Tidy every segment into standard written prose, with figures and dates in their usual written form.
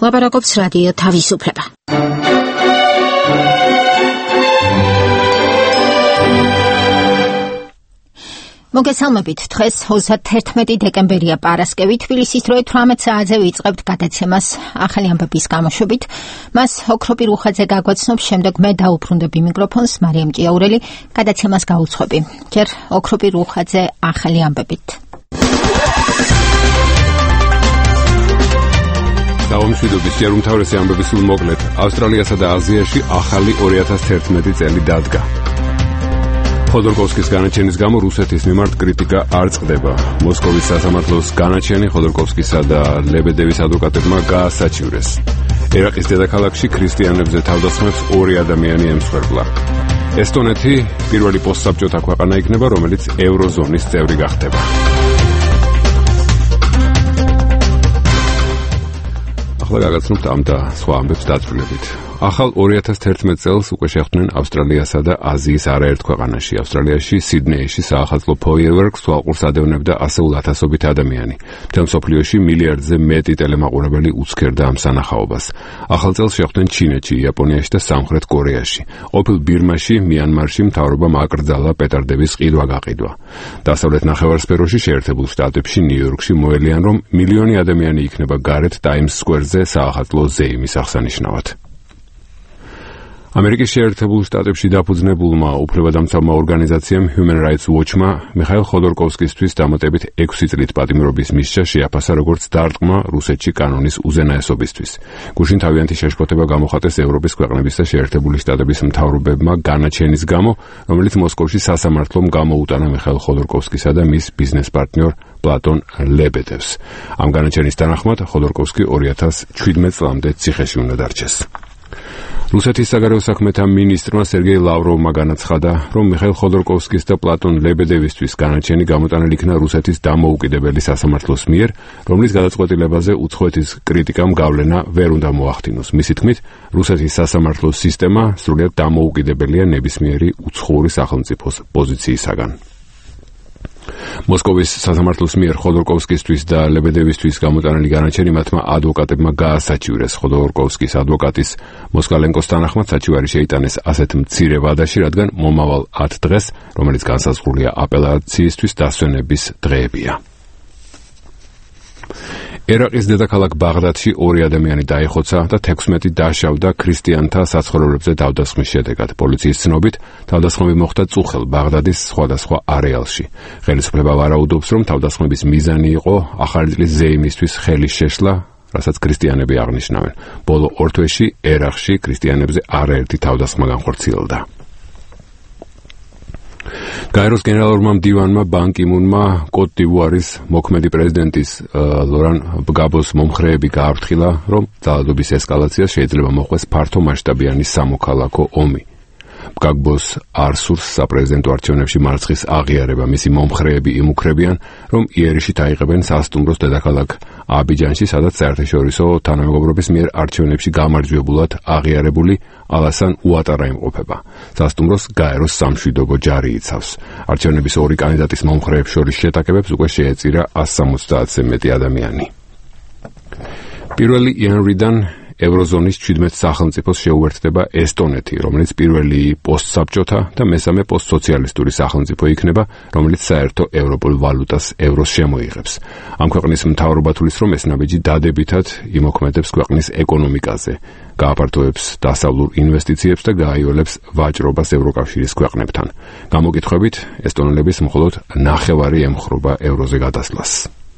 ლაპარაკობს რადიო თავისუფლება. მოგესალმებით, დღეს 31 დეკემბერია პარასკევი, თბილისის დროით 18 საათზე ვიწყებთ გადაცემას ახალი ამბების გამოშვებით. მას ოქროპი რუხაძე გაგვაცნობს, შემდეგ მე დაუბრუნდები მიკროფონს, მარიამ ჭიაურელი, გადაცემას გაუძღვები. ჯერ ოქროპი რუხაძე ახალი ამბებით. დაუმშვიდობის ჯერ უმთავრესი ამბები სულ მოკლედ. ავსტრალიასა და აზიაში ახალი 2011 წელი დადგა. ხოდორკოვსკის განაჩენის გამო რუსეთის მიმართ კრიტიკა არ წყდება. მოსკოვის სასამართლოს განაჩენი ხოდორკოვსკისა და ლებედევის ადვოკატებმა გაასაჩივრეს. ერაყის დედაქალაქში ქრისტიანებზე თავდასხმებს 2 ადამიანი ემსხვერპლა. ესტონეთი პირველი პოსტსაბჭოთა ქვეყანა იქნება, რომელიც ევროზონის წევრი გახდება. ახლა გაგაცნობთ ამ და სხვა ამბებს დაწვრილებით. ახალ 2011 წელს უკვე შეხვდნენ ავსტრალიასა და აზიის არაერთ ქვეყანაში. ავსტრალიაში, სიდნეიში საახალწლო ფოიერვერკს თვალყურს ადევნებდა ასეულ ათასობით ადამიანი. მთელ მსოფლიოში მილიარდზე მეტი ტელემაყურებელი უცქერდა ამ სანახაობას. ახალ წელს შეხვდნენ ჩინეთში, იაპონიაში და სამხრეთ კორეაში. ყოფილ ბირმაში, მიანმარში მთავრობამ აკრძალა პეტარდების ყიდვა-გაყიდვა. დასავლეთ ნახევარსფეროში, შეერთებულ შტატებში, ნიუ-იორკში მოელიან, რომ მილიონი ადამიანი იქნება გარეთ ტაიმს სკვერზე საახალწლო ზეიმის აღსანიშნავად. ამერიკის შეერთებულ შტატებში დაფუძნებულმა უფლებადამცავმა ორგანიზაციამ Human Rights Watch-მა მიხაილ ხოდორკოვსკისთვის დამატებით 6 წლით პატიმრობის მისჯა შეაფასა როგორც დარტყმა რუსეთში კანონის უზენაესობისთვის. გუშინ თავიანთი შეშფოთება გამოხატეს ევროპის ქვეყნების და შეერთებული შტატების მთავრობებმა განაჩენის გამო, რომელიც მოსკოვში სასამართლომ გამოუტანა მიხაილ ხოდორკოვსკისა და მის ბიზნეს პარტნიორ პლატონ ლებედევს. ამ განაჩენის თანახმად ხოდორკოვსკი 2017 წლამდე ციხეში უნდა დარჩეს. რუსეთის საგარეო საქმეთა მინისტრმა სერგეი ლავროვმა განაცხადა, რომ მიხაილ ხოდორკოვსკის და პლატონ ლებედევისთვის განაჩენი გამოტანილი იქნა რუსეთის დამოუკიდებელი სასამართლოს მიერ, რომლის გადაწყვეტილებაზე უცხოეთის კრიტიკამ გავლენა ვერ უნდა მოახდინოს. მისი თქმით, რუსეთის სასამართლოს სისტემა სრულიად დამოუკიდებელია ნებისმიერი უცხოური სახელმწიფოს პოზიციისაგან. მოსკოვის სასამართლოს მიერ ხოდორკოვსკისთვის და ლებედევისთვის გამოტანილი განაჩენი მათმა ადვოკატებმა გაასაჩივრეს. ხოდორკოვსკის ადვოკატის მოსკალენკოს თანახმად საჩივარი შეიტანეს ასეთ მცირე ვადაში, რადგან მომავალ 10 დღეს, რომელიც განსაზღვრულია აპელაციისთვის დასვენების დღეებია. ერაყის დედაქალაქ ბაღდადში 2 ადამიანი დაიხოცა და 16 დაშავდა ქრისტიანთა საცხოვრებლებზე თავდასხმის შედეგად. პოლიციის ცნობით, თავდასხმები მოხდა წუხელ ბაღდადის სხვადასხვა არეალში. ხელისუფლება ვარაუდობს, რომ თავდასხმების მიზანი იყო ახალი წლის ზეიმისთვის ხელის შეშლა, რასაც ქრისტიანები აღნიშნავენ. ბოლო 2 თვეში ერაყში ქრისტიანებზე არაერთი თავდასხმა განხორციელდა. გაეროს გენერალურმა მდივანმა ბან კი მუნმა კოტ დივუარის მოქმედი პრეზიდენტის ლორან ბგაბოს მომხრეები გააფრთხილა, რომ ძალადობის ესკალაციას შეიძლება მოჰყვეს ფართომასშტაბიანი სამოქალაქო ომი. ბგაბოს არ სურს საპრეზიდენტო არჩევნებში მარცხის აღიარება. მისი მომხრეები იმუქრებიან, რომ იერიში დაიღებენ სასტუმროს დედაქალაქ აბიჯანში, სადაც საერთაშორისო თანამეგობრობის მიერ არჩევნებში გამარჯვებულად აღიარებული ალასან უატარა იმყოფება. სასტუმროს გაეროს სამშვიდობო ჯარი იცავს. არჩევნების 2 კანდიდატის მომხრეებს შორის შეტაკებებს უკვე შეეწირა 170-ზე მეტი ადამიანი. 1 იანვრიდან ევროზონის 17 სახელმწიფოს შეუერთდება ესტონეთი, რომელიც პირველი პოსტსაბჭოთა და მესამე პოსტსოციალისტური სახელმწიფო იქნება, რომელიც საერთო ევროპულ ვალუტას ევროს შემოიღებს. ამ ქვეყნის მთავრობა თვლის, რომ ეს ნაბიჯი დადებითად იმოქმედებს ქვეყნის ეკონომიკაზე, გააფართოვებს დასავლურ ინვესტიციებს და გააიოლებს ვაჭრობას ევროკავშირის ქვეყნებთან. გამოკითხვებით, ესტონელების მხოლოდ 9% ემხრობა ევროზე გადასვლას.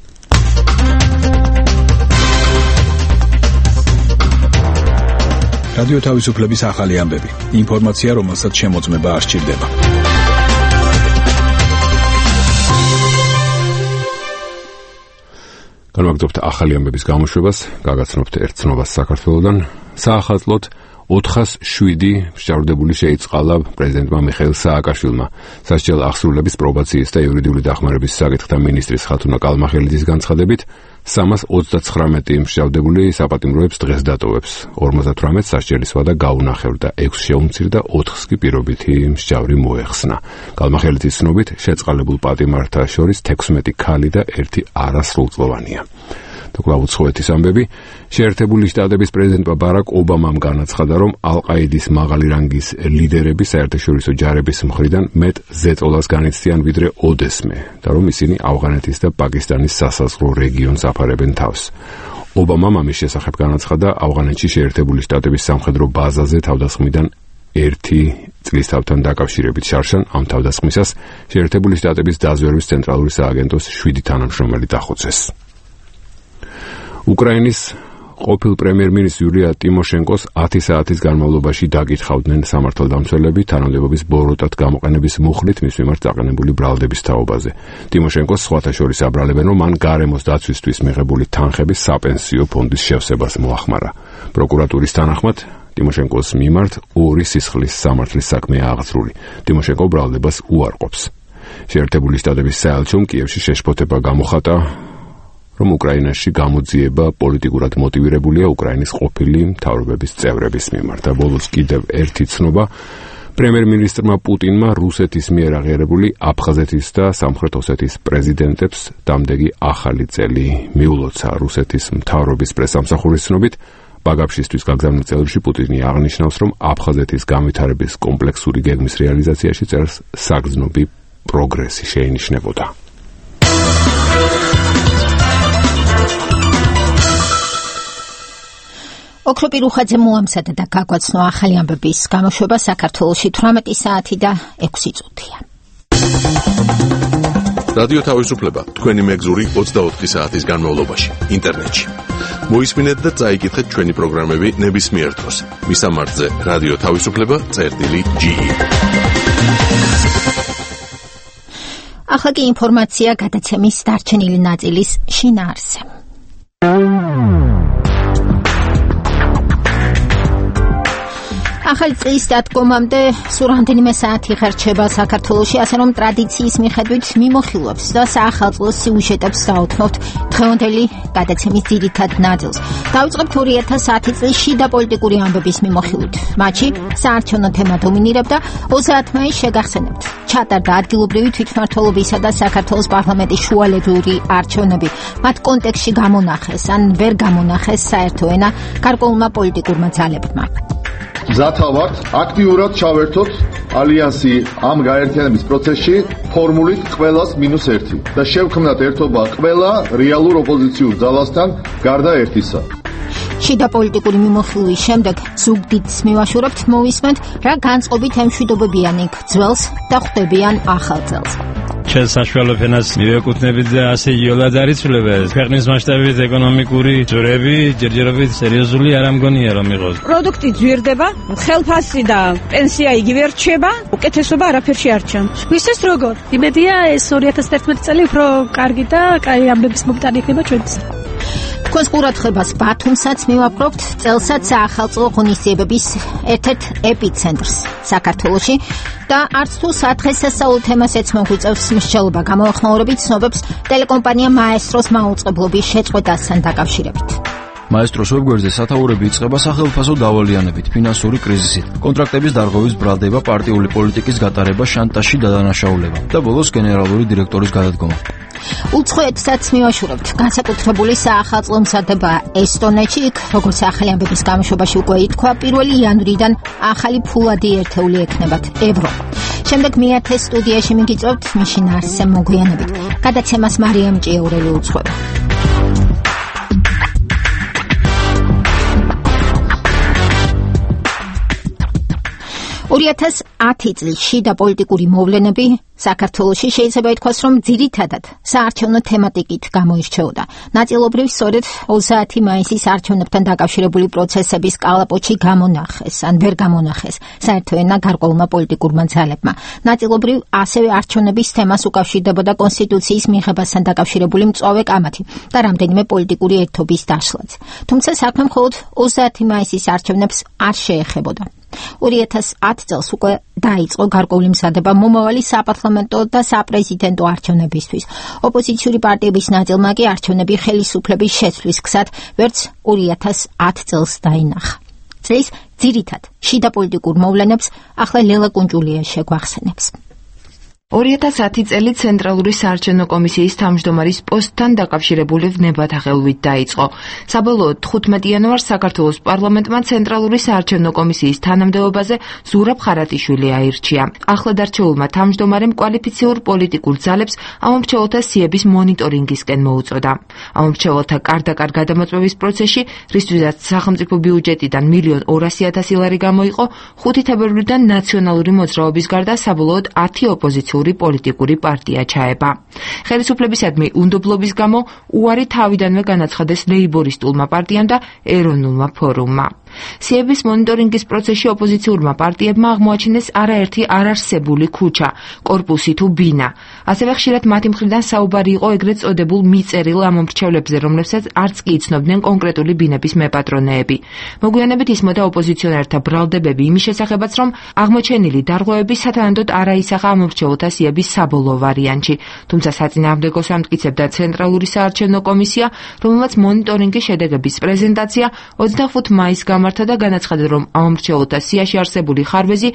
რადიო თავისუფლების ახალი ამბები. ინფორმაცია, რომელსაც შემოწმება არ სჭირდება. განვაგრძობთ ახალი ამბების გამოშვებას, გაგაცნობთ ერთ ცნობას საქართველოდან. საახალწლოდ 407 მსჯავრდებული შეიწყალა პრეზიდენტმა მიხეილ სააკაშვილმა. სასჯელ აღსრულების პრობაციის და იურიდიული დახმარების საკითხთა მინისტრის ხათუნა კალმახელიძის განცხადებით 329 მსჯავრდებული საპატიმროებს დღეს დატოვებს. 58 სასჯელის ვადა გაუნახევრდა, 6 შეუმცირდა, 4-ს კი პირობითი მსჯავრი მოეხსნა. კალმახელიძის ცნობით შეწყალებულ პატიმართა შორის 16 ქალი და 1 არასრულწლოვანია. და კვლავ უცხოეთის ამბები. შეერთებული შტატების პრეზიდენტმა ბარაკ ობამამ განაცხადა, რომ ალ-ყაიდის მაღალი რანგის ლიდერები საერთაშორისო ჯარების მხრიდან მეტ ზეწოლას განიცდიან ვიდრე ოდესმე და რომ ისინი ავღანეთის და პაკისტანის სასაზღვრო რეგიონს აფარებენ თავს. ობამამ ამის შესახებ განაცხადა ავღანეთში შეერთებული შტატების სამხედრო ბაზაზე თავდასხმიდან 1 წლის თავთან დაკავშირებით. შარშან ამ თავდასხმისას შეერთებული შტატების დაზვერვის ცენტრალური სააგენტოს 7 თანამშრომელი დახოცეს. უკრაინის ყოფილ პრემიერ-მინისტრ იულია ტიმოშენკოს 10 საათის განმავლობაში დაკითხავდნენ სამართალდამცველები თანამდებობის ბოროტად გამოყენების მუხლით მის მიმართ დაყენებული ბრალდების თაობაზე. ტიმოშენკოს სხვათა შორის აბრალებენ, რომ მან გარემოს დაცვისთვის მიღებული თანხების საპენსიო ფონდის შევსებას მოახმარა. პროკურატურის თანახმად ტიმოშენკოს მიმართ 2 სისხლის სამართლის საქმეა აღძრული. ტიმოშენკო ბრალდებას უარყოფს. შეერთებული შტატების საელჩომ კიევში შეშფოთება გამოხატა, რომ უკრაინაში გამოძიება პოლიტიკურად მოტივირებულია უკრაინის ყოფილი მთავრობების წევრების მიმართ. და ბოლოს კიდევ ერთი ცნობა. პრემიერ-მინისტრმა პუტინმა რუსეთის მიერ აღიარებული აფხაზეთის და სამხრეთ ოსეთის პრეზიდენტებს დამდეგი ახალი წელი მიულოცა. რუსეთის მთავრობის პრესამსახურის ცნობით, ბაგაფშისთვის გაგზავნილ წელებში პუტინი აღნიშნავს, რომ აფხაზეთის განვითარების კომპლექსური გეგმის რეალიზაციაში წერს საგრძნობი პროგრესი შეინიშნებოდა. ოქროპირ უხაძე მოამზადა და გაგვაცნო ახალი ამბების გამოშვება საქართველოში 18 საათი და 6 წუთია. რადიო თავისუფლება თქვენი მეგზური 24 საათის განმავლობაში ინტერნეტში. მოისმინეთ და წაიკითხეთ ჩვენი პროგრამები ნებისმიერ დროს. მისამართზე რადიო თავისუფლება.ge. ახლა კი ინფორმაცია გადაცემის დარჩენილი ნაწილის შინაარსზე. ახალი წლის დადგომამდე სულ რამდენიმე საათი ღერჩება საქართველოში, ასე რომ ტრადიციის მიხედვით მიმოხილვებს და საახალწლო სიუჟეტებს დაუთმობთ დღევანდელი გადაცემის ძირითად ნაწილს. დავიწყებთ 2010 წლის შიდა პოლიტიკური ამბების მიმოხილვით. მათში საარჩევნო თემა დომინირებდა. 30 მაისს შეგახსენებთ, ჩატარდა ადგილობრივი თვითმმართველობისა და საქართველოს პარლამენტის შუალედური არჩევნები. მათ კონტექსტში გამონახეს ან ვერ გამონახეს საერთო ენა გარკვეულმა პოლიტიკურმა ძალებმა. მზათა ვართ აქტიურად ჩავერთოთ ალიანსი ამ გაერთიანების პროცესში ფორმულით ყველას -1 და შევქმნათ ერთობა ყველა რეალურ ოპოზიციურ ძალასთან გარდა ერთისა. შიდა პოლიტიკური მიმოხილვის შემდეგ ზუგდიდს მივაშურებთ მოვისმენთ, რა განწყობით ემშვიდობებიან იქ ძველს და ხვდებიან ახალ წელს. ჩვენ საშუალო ფენას მივეკუთვნებით და ასე იოლად არიცვლება. ქვეყნის მასშტაბით ეკონომიკური ძვრები ჯერჯერობით სერიოზული არ ამგონია რომ იყოს. პროდუქტი ძვირდება, ხელფასი და პენსია იგივე რჩება, უკეთესობა არაფერში არ ჩანს. ვისეს როგორ? იმედია ეს 2011 წელი უფრო კარგი და კაი ამბების მომტანი იქნება ჩვენთვის. თქვენს ყურადღებას ბათუმსაც მივაპყრობთ, წელსაც საახალწლო ღონისძიებების ერთ-ერთ ეპიცენტრს საქართველოში და არც თუ სადღესასწაულო თემას ეცმოგვიწევს მსჯელობა გამოახმაურებით ცნობებს ტელეკომპანია მაესტროს მაუწყებლობის შეწყვეტასთან დაკავშირებით. მაესტროს ვებგვერდზე სათაურები იწყება სახელმწიფო დავალიანებით, ფინანსური კრიზისით, კონტრაქტების დარღვევის ბრალდება, პარტიული პოლიტიკის გატარება, შანტაჟი და დანაშაულება და ბოლოს გენერალური დირექტორის გადადგომა. უცხოეთსაც მივაშურებთ. განსაკუთრებული საახალწლო მზადება ესტონეთში, იქ როგორც ახალი ამბების გამოშვებაში უკვე ითქვა, 1 იანვრიდან ახალი ფულადი ერთეული ექნებათ ევრო. შემდეგ მეათე სტუდიაში მიგიწევთ მის შინაარსზე მოგვიანებით. გადაცემას მარიამ ჭიაურელი უძღვება. 2010 წლის შიდა პოლიტიკური მოვლენები საქართველოში შეიძლება ითქვას, რომ ძირითადად საარჩევნო თემატიკით გამოირჩეოდა. ნაწილობრივ სწორედ 30 მაისის არჩევნებთან დაკავშირებული პროცესების კალაპოტში გამონახეს, ან ვერ გამონახეს საერთო ენა გარკვეულმა პოლიტიკურმა ძალებმა. ნაწილობრივ ასევე არჩევნების თემას უკავშირდებოდა კონსტიტუციის მიღებასთან დაკავშირებული მწვავე კამათი და რამდენიმე პოლიტიკური ერთობის დაშლაც. თუმცა საქმე მხოლოდ 30 მაისის არჩევნებს არ შეეხებოდა. 2010 წელს უკვე დაიწყო გარკვეული მზადება მომავალი საპარლამენტო და საპრეზიდენტო არჩევნებისთვის. ოპოზიციური პარტიების ნაწილმა კი არჩევნები ხელისუფლების შეცვლის გზად ვერც 2010 წელს დაინახა. წლის ძირითად შიდა პოლიტიკურ მოვლენებს ახლა ლელა კუნჯულია შეგვახსენებს. 2010 წელი ცენტრალური საარჩევნო კომისიის თავმჯდომარის პოსტთან დაკავშირებული ვნებათაღელვით დაიწყო. საბოლოოდ 15 იანვარს საქართველოს პარლამენტმა ცენტრალური საარჩევნო კომისიის თანამდებობაზე ზურაბ ხარატიშვილი აირჩია. ახლად არჩეულმა თავმჯდომარემ კვალიფიციურ პოლიტიკურ ძალებს ამომრჩეველთა სიების მონიტორინგისკენ მოუწოდა. ამომრჩეველთა კარდაკარ გადამოწმების პროცესში, რისთვისაც სახელმწიფო ბიუჯეტიდან 1.200.000 ლარი გამოიყო, 5 თებერვლიდან ნაციონალური მოძრაობის გარდა საბოლოოდ 10 ოპოზიციური პოლიტიკური პარტია ჩაება. ხელისუფლებისადმი უნდობლობის გამო უარი თავიდანვე განაცხადეს ლეიბორისტულმა პარტიამ და ეროვნულმა ფორუმმა. სიების მონიტორინგის პროცესში ოპოზიციურმა პარტიებმა აღმოაჩინეს არაერთი არარსებული ქუჩა, კორპუსი თუ ბინა. ასევე ხშირად მათი მხრიდან საუბარი იყო ეგრეთ წოდებულ მიწერილ ამომრჩევლებზე, რომლებსაც არც კი იცნობდნენ კონკრეტული ბინების მეპატრონეები. მოგვიანებით ისმოდა ოპოზიციონერთა ბრალდებები იმის შესახებაც, რომ აღმოჩენილი დარღვევები სათანადოდ არაისახა ამომრჩეველთა სიების საბოლოო ვარიანტში, თუმცა საწინააღმდეგოს ამტკიცებდა ცენტრალური საარჩევნო კომისია, რომელმაც მონიტორინგის შედეგების პრეზენტაცია 25 მაისს გამართა და განაცხადა, რომ ამომრჩეველთა სიაში არსებული ხარვეზი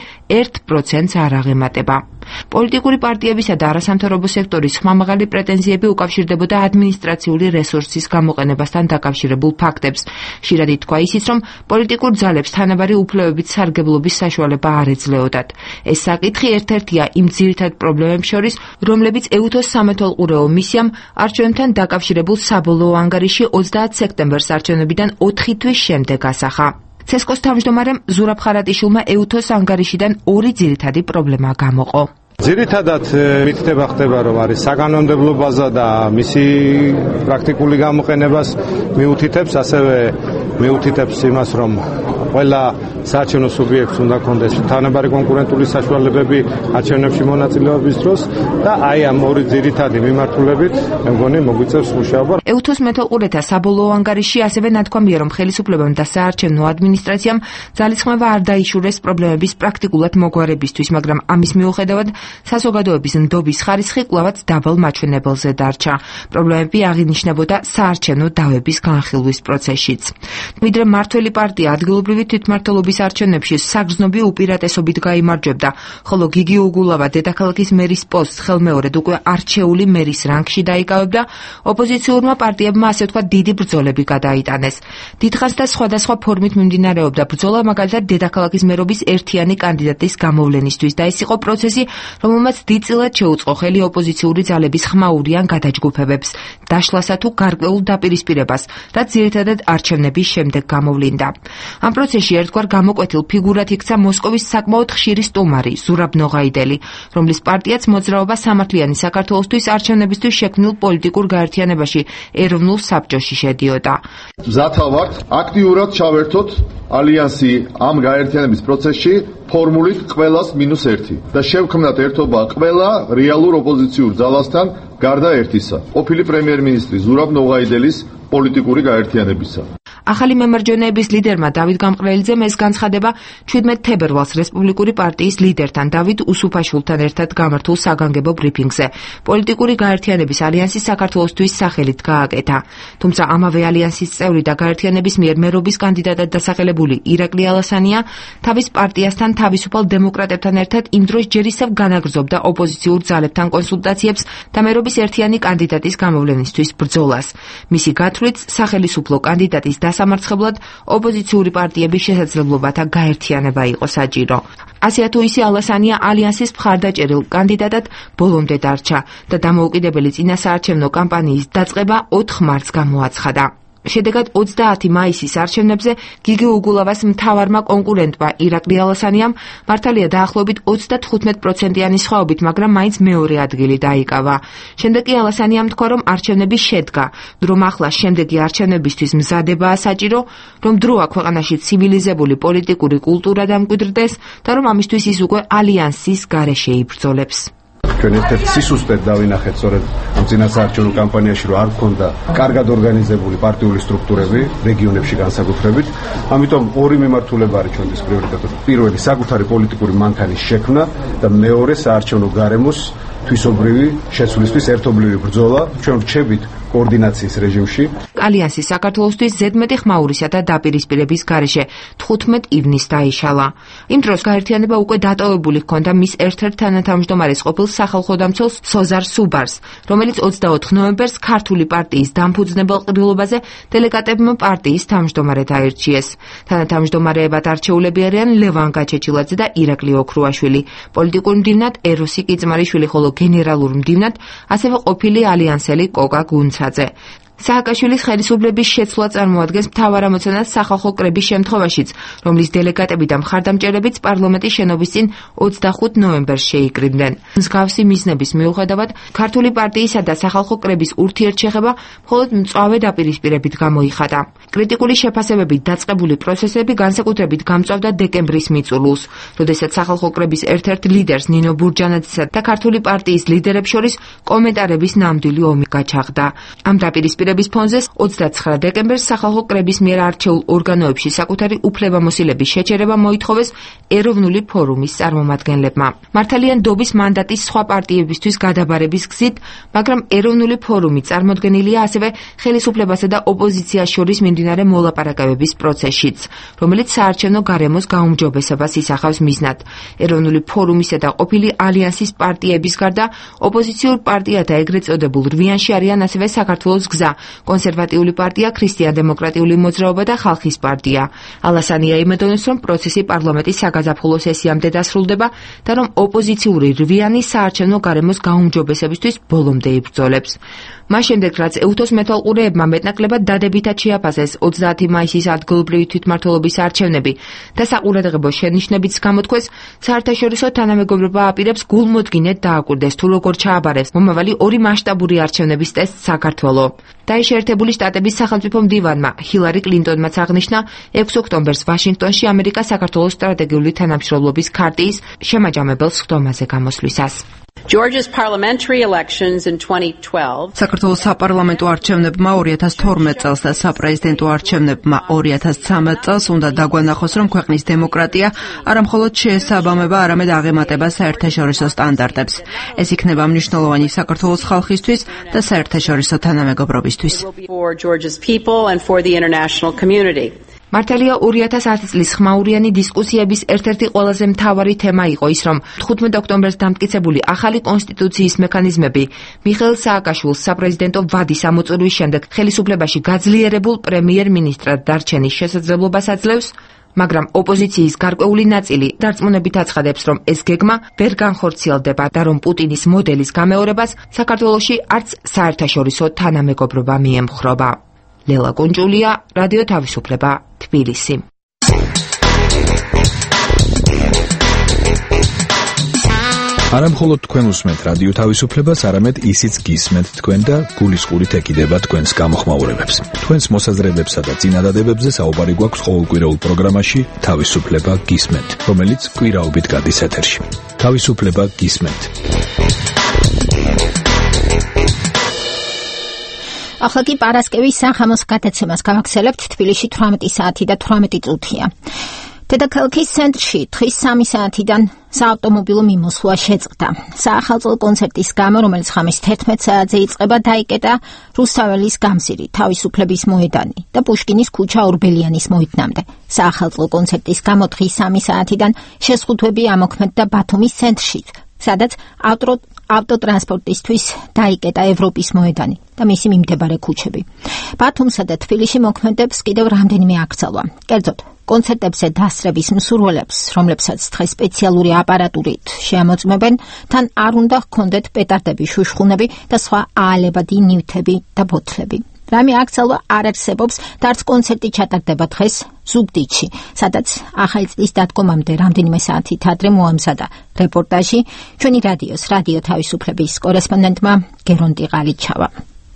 1%-ს არ აღემატება. პოლიტიკური პარტიებისა და არასამთავრობო სექტორის ხმამაღალი პრეტენზიები უკავშირდებოდა ადმინისტრაციული რესურსის გამოყენებასთან დაკავშირებულ ფაქტებს. ხშირად ითქვა ისიც, რომ პოლიტიკურ ძალებს თანაბარი უფლებებით სარგებლობის საშუალება არ ეძლეოდათ. ეს საკითხი ერთ-ერთია იმ ძირითად პრობლემებს შორის, რომლებიც ეუთოს სამეთვალყურეო მისიამ არჩევნებთან დაკავშირებულ საბოლოო ანგარიში 30 სექტემბერს არჩევნებიდან 4 თვის შემდეგ ასახა. ცესკოს თავმჯდომარემ ზურაბ ხარატიშვილმა ეუთოს ანგარიშიდან 2 ძირითადი პრობლემა გამოყო. ძირითადად მითითება ხდება, რომ არის საკანონმდებლო ბაზა და მისი პრაქტიკული გამოყენებას მიუთითებს, ასევე მიუთითებს იმას, რომ ყველა საარჩევნო სუბიექტს უნდა კონდეს თანაბარი კონკურენტული საშუალებები არჩევნებში მონაწილეობის დროს და აი ამ ორი ძირითადი მიმართულებით მე მგონი მოგვიწევს მუშაობა. ეუთოს მეთვალყურეთა საბოლოო ანგარიში ასევე ნათქვამია, რომ ხელისუფლებამ და საარჩევნო ადმინისტრაციამ ძალისხმევა არ დაიშურეს პრობლემების პრაქტიკულად მოგვარებისთვის, მაგრამ ამის მიუხედავად საზოგადოების ნდობის ხარისხი კვლავაც დაბალ მაჩვენებელზე დარჩა. პრობლემები აღინიშნებოდა საარჩევნო დავების განხილვის პროცესშიც. ვიდრე მართველი პარტია ადგილობრივი თვითმმართველობის არჩევნებში საგრძნობი უპირატესობით გაიმარჯვებდა, ხოლო გიგი უგულავა დედაქალაქის მერის პოსტს ხელმეორედ უკვე არჩეული მერის რანგში დაიკავებდა, ოპოზიციურმა პარტიებმა ასე ვთქვათ დიდი ბრძოლები გადაიტანეს. დიდხანს და სხვადასხვა ფორმით მიმდინარეობდა ბრძოლა, მაგალითად დედაქალაქის მერობის ერთიანი კანდიდატის გამოვლენისთვის და ეს იყო პროცესი, რომელმაც დიდწილად შეუწყო ხელი ოპოზიციური ძალების ხმაურიან გადაჯგუფებებს, დაშლასა თუ გარკვეულ დაპირისპირებას, რაც ძირითადად არჩევნების შემდეგ გამოვლინდა. ამ პროცესში ერთგვარ გამოკვეთილ ფიგურად იქცა მოსკოვის საკმაოდ ხშირი სტუმარი ზურაბ ნოღაიდელი, რომლის პარტიაც მოძრაობა სამართლიანი საქართველოსთვის არჩევნებისთვის შექმნილ პოლიტიკურ გაერთიანებაში ეროვნულ საბჭოში შედიოდა. მზათა ვართ აქტიურად ჩავერთოთ ალიანსი ამ გაერთიანების პროცესში ფორმულით ყველას -1 და შევქმნათ ერთობა ყველა რეალურ ოპოზიციურ ძალასთან გარდა ერთისა, ყოფილი პრემიერ-მინისტრი ზურაბ ნოღაიდელის პოლიტიკური გაერთიანებისა. ახალი მემარჯვენეების ლიდერმა დავით გამყრელიძემ ეს განცხადება 17 თებერვალს რესპუბლიკური პარტიის ლიდერთან დავით უსუფაშვილთან ერთად გამართულ საგანგებო ბრიფინგზე პოლიტიკური გაერთიანების ალიანსის საქართველოსთვის სახელით გააკეთა. თუმცა ამავე ალიანსის წევრი და გაერთიანების მიერ მერობის კანდიდატად დასახელებული ირაკლი ალასანია თავის პარტიასთან თავისუფალ დემოკრატებთან ერთად იმ დროს ჯერ ისევ განაგრძობდა ოპოზიციურ ძალებთან კონსულტაციებს და მერობის ერთიანი კანდიდატის გამოვლენისთვის ბრძოლას. მისი გათვლით სახელისუფლო კანდიდატის დასამარცხებლად ოპოზიციური პარტიების შესაძლებლობათა გაერთიანება იყო საჭირო. ასე თუ ისე ალასანია ალიანსის მხარდაჭერილ კანდიდატად ბოლომდე დარჩა და დამოუკიდებელი წინასაარჩევნო კამპანიის დაწყება 4 მარტს გამოაცხადა. შედეგად 30 მაისის არჩევნებზე გიგი უგულავას მთავარმა კონკურენტმა ირაკლი ალასანიამ მართალია დაახლოებით 35%-იანი სხვაობით, მაგრამ მაინც მეორე ადგილი დაიკავა. შემდეგ კი ალასანიამ თქვა, რომ არჩევნები შედგა, რომ ახლა შემდეგი არჩევნებისთვის მზადებაა საჭირო, რომ დროა ქვეყანაში ცივილიზებული პოლიტიკური კულტურა დამკვიდრდეს და რომ ამისთვის ის უკვე ალიანსის გარეშე იბრძოლებს. ჩვენ ერთ-ერთ სისუსტედ დავინახეთ სწორედ ამ წინასაარჩევნო კამპანიაში, რომ არ ქონდა კარგად ორგანიზებული პარტიული სტრუქტურები რეგიონებში განსაკუთრებით. ამიტომ ორი მიმართულება არის ჩვენთვის პრიორიტეტი. პირველი საკუთარი პოლიტიკური მანქანის შექმნა და მეორე საარჩევნო გარემოს თვისობრივი შეცვლისთვის ერთობლივი ბრძოლა, ჩვენ ვრჩებით კოორდინაციის რეჟიმში. ალიანსი საქართველოსთვის ზედმეტი ხმაურისა და დაპირისპირების გარეშე 15 ივნისს დაიშალა. იმ დროს გაერთიანება უკვე დატოვებული ჰქონდა მის ერთ-ერთ თანათავმჯდომარეს ყოფილ სახალხო დამცველს სოზარ სუბარს, რომელიც 24 ნოემბერს ქართული პარტიის დამფუძნებელ ყრილობაზე დელეგატებმა პარტიის თავმჯდომარედ აირჩიეს. თანათავმჯდომარეებად არჩეულები არიან ლევან გაჩეჩილაძე და ირაკლი ოქრუაშვილი, პოლიტიკურ მდივნად ეროსი კიწმარიშვილი, ხოლო გენერალურ მდივნად ასევე ყოფილი ალიანსელი კოკა გუნცაძე. სააკაშვილის ხელისუფლების შეცვლა წარმოადგენს მთავარამოცანას სახალხო კრების შემთხვევაშიც, რომლის დელეგატები და მხარდამჭერებიც პარლამენტის შენობის წინ 25 ნოემბერს შეიკრიბნენ. მსგავსი მიზნების მიუხედავად, ქართული პარტიისა და სახალხო კრების ურთიერთშეხება მხოლოდ მწვავე დაპირისპირებით გამოიხატა. კრიტიკული შეფასებებით დაწყებული პროცესები განსაკუთრებით გამწვავდა დეკემბრის მიწურულს, როდესაც სახალხო კრების ერთ-ერთ ლიდერს ნინო ბურჯანაძესა და ქართული პარტიის ლიდერებს შორის კომენტარების ნამდვილი ომი გაჩაღდა. ამ დაპირისპირების ფონზე 29 დეკემბერს სახალხო კრების მიერ არჩეულ ორგანოებში საკუთარი უფლებამოსილების შეჩერება მოითხოვეს ეროვნული ფორუმის წარმომადგენლებმა. მართალია ნდობის მანდატის სხვა პარტიებისთვის გადაბარების გზით, მაგრამ ეროვნული ფორუმი წარმოდგენილია ასევე ხელისუფლებასა და ოპოზიციას შორის მიმდინარე მოლაპარაკებების პროცესშიც, რომელიც საარჩევნო გარემოს გაუმჯობესებას ისახავს მიზნად. ეროვნული ფორუმისა და ყოფილი ალიანსის პარტიების გარდა ოპოზიციურ პარტიათა ეგრეთ წოდებულ რვიანში არიან ასევე საქართველოს გზა, კონსერვატიული პარტია, ქრისტიან-დემოკრატიული მოძრაობა და ხალხის პარტია. ალასანია იმედოვნებს, რომ პროცესი პარლამენტის საგაზაფხულო სესიამდე დასრულდება და რომ ოპოზიციური რვიანი საარჩევნო გარემოს გაუმჯობესებისთვის ბოლომდე იბრძოლებს. მას შემდეგ, რაც ეუთოს მეთვალყურეებმა მეტნაკლებად დადებითად შეაფასეს 30 მაისის ადგილობრივი თვითმმართველობის არჩევნები და საყურადღებო შენიშვნებიც გამოთქვეს, საერთაშორისო თანამეგობრობა აპირებს გულმოდგინედ დააკვირდეს თუ როგორ ჩააბარებს მომავალი ორი მასშტაბური არჩევნების ტესტს საქართველო. დაიშერთებული შტატების სახელმწიფო მდივანმა ჰილარი კლინტონმაც აღნიშნა 6 ოქტომბერს ვაშინგტონში ამერიკა-საქართველოს სტრატეგიული თანამშრომლობის ქარტიის შემაჯამებელ სხდომაზე გამოსვლისას. Georgia's parliamentary elections in 2012. საქართველოს საპარლამენტო არჩევნებმა 2012 წელს და საპრეზიდენტო არჩევნებმა 2013 წელს უნდა დაგვანახოს, რომ ქვეყნის დემოკრატია არა მხოლოდ შეესაბამება, არამედ აღემატება საერთაშორისო სტანდარტებს. ეს იქნება მნიშვნელოვანი საქართველოს ხალხისთვის და საერთაშორისო თანამეგობრობისთვის. For Georgia's people and for the international community. მართალია 2010 წლის ხმაურიანი დისკუსიების ერთ-ერთი ყველაზე მთავარი თემა იყო ის, რომ 15 ოქტომბერს დამტკიცებული ახალი კონსტიტუციის მექანიზმები მიხეილ სააკაშვილს საპრეზიდენტო ვადის ამოწურვის შემდეგ ხელისუფლებაში გაძლიერებულ პრემიერ-მინისტრად დარჩენის შესაძლებლობას აძლევს, მაგრამ ოპოზიციის გარკვეული ნაწილი დარწმუნებით აცხადებს, რომ ეს გეგმა ვერ განხორციელდება და რომ პუტინის მოდელის გამეორებას საქართველოში არც საერთაშორისო თანამეგობრობა მიემხრობა. ლელა კუნჭულია, რადიო თავისუფლება, თბილისი. არა მხოლოდ თქვენ უსმენთ რადიო თავისუფლებას, არამედ ისიც გისმენთ თქვენ და გულისყურით ეკიდება თქვენს გამოხმაურებებს. თქვენს მოსაზრებებსა და წინადადებებზე საუბარი გვაქვს ყოველკვირეულ პროგრამაში თავისუფლება გისმენთ, რომელიც კვირაობით გადის ეთერში. თავისუფლება გისმენთ. ახლა კი პარასკევის სახამოს გადაცემას გავაგრძელებთ. თბილისში 18 საათი და 18 წუთია. დედაქალაქის ცენტრში დღის 3 საათიდან საავტომობილო მიმოსვლა შეწყდა. საახალწლო კონცერტის გამო, რომელიც ხამის 11 საათზე იწყება, დაიკეტა რუსთაველის გამზირი, თავისუფლების მოედანი და პუშკინის ქუჩა ორბელიანის მოედნამდე. საახალწლო კონცერტის გამო დღის 3 საათიდან შეზღუდვები ამოქმედდა ბათუმის ცენტრში, სადაც ავტოტრანსპორტისთვის დაიკეტა ევროპის მოედანი და მისი მიმდებარე ქუჩები. ბათუმსა და თბილისში მოქმედებს კიდევ რამდენიმე აკრძალვა. კერძოდ, კონცერტებზე დასწრების მსურველებს, რომლებსაც დღეს სპეციალური აპარატურით შეამოწმებენ, თან არ უნდა ჰქონდეთ პეტარდები, შუშხუნები და სხვა აალებადი ნივთები და ბოთლები. რამე აკრძალვა არ არსებობს და არც კონცერტი ჩატარდება დღეს ზუგდიდში, სადაც ახალი წლის დადგომამდე რამდენიმე საათით ადრე მოამზადა რეპორტაჟი ჩვენი რადიოს, რადიო თავისუფლების კორესპონდენტმა გერონტი ღალიჩავა.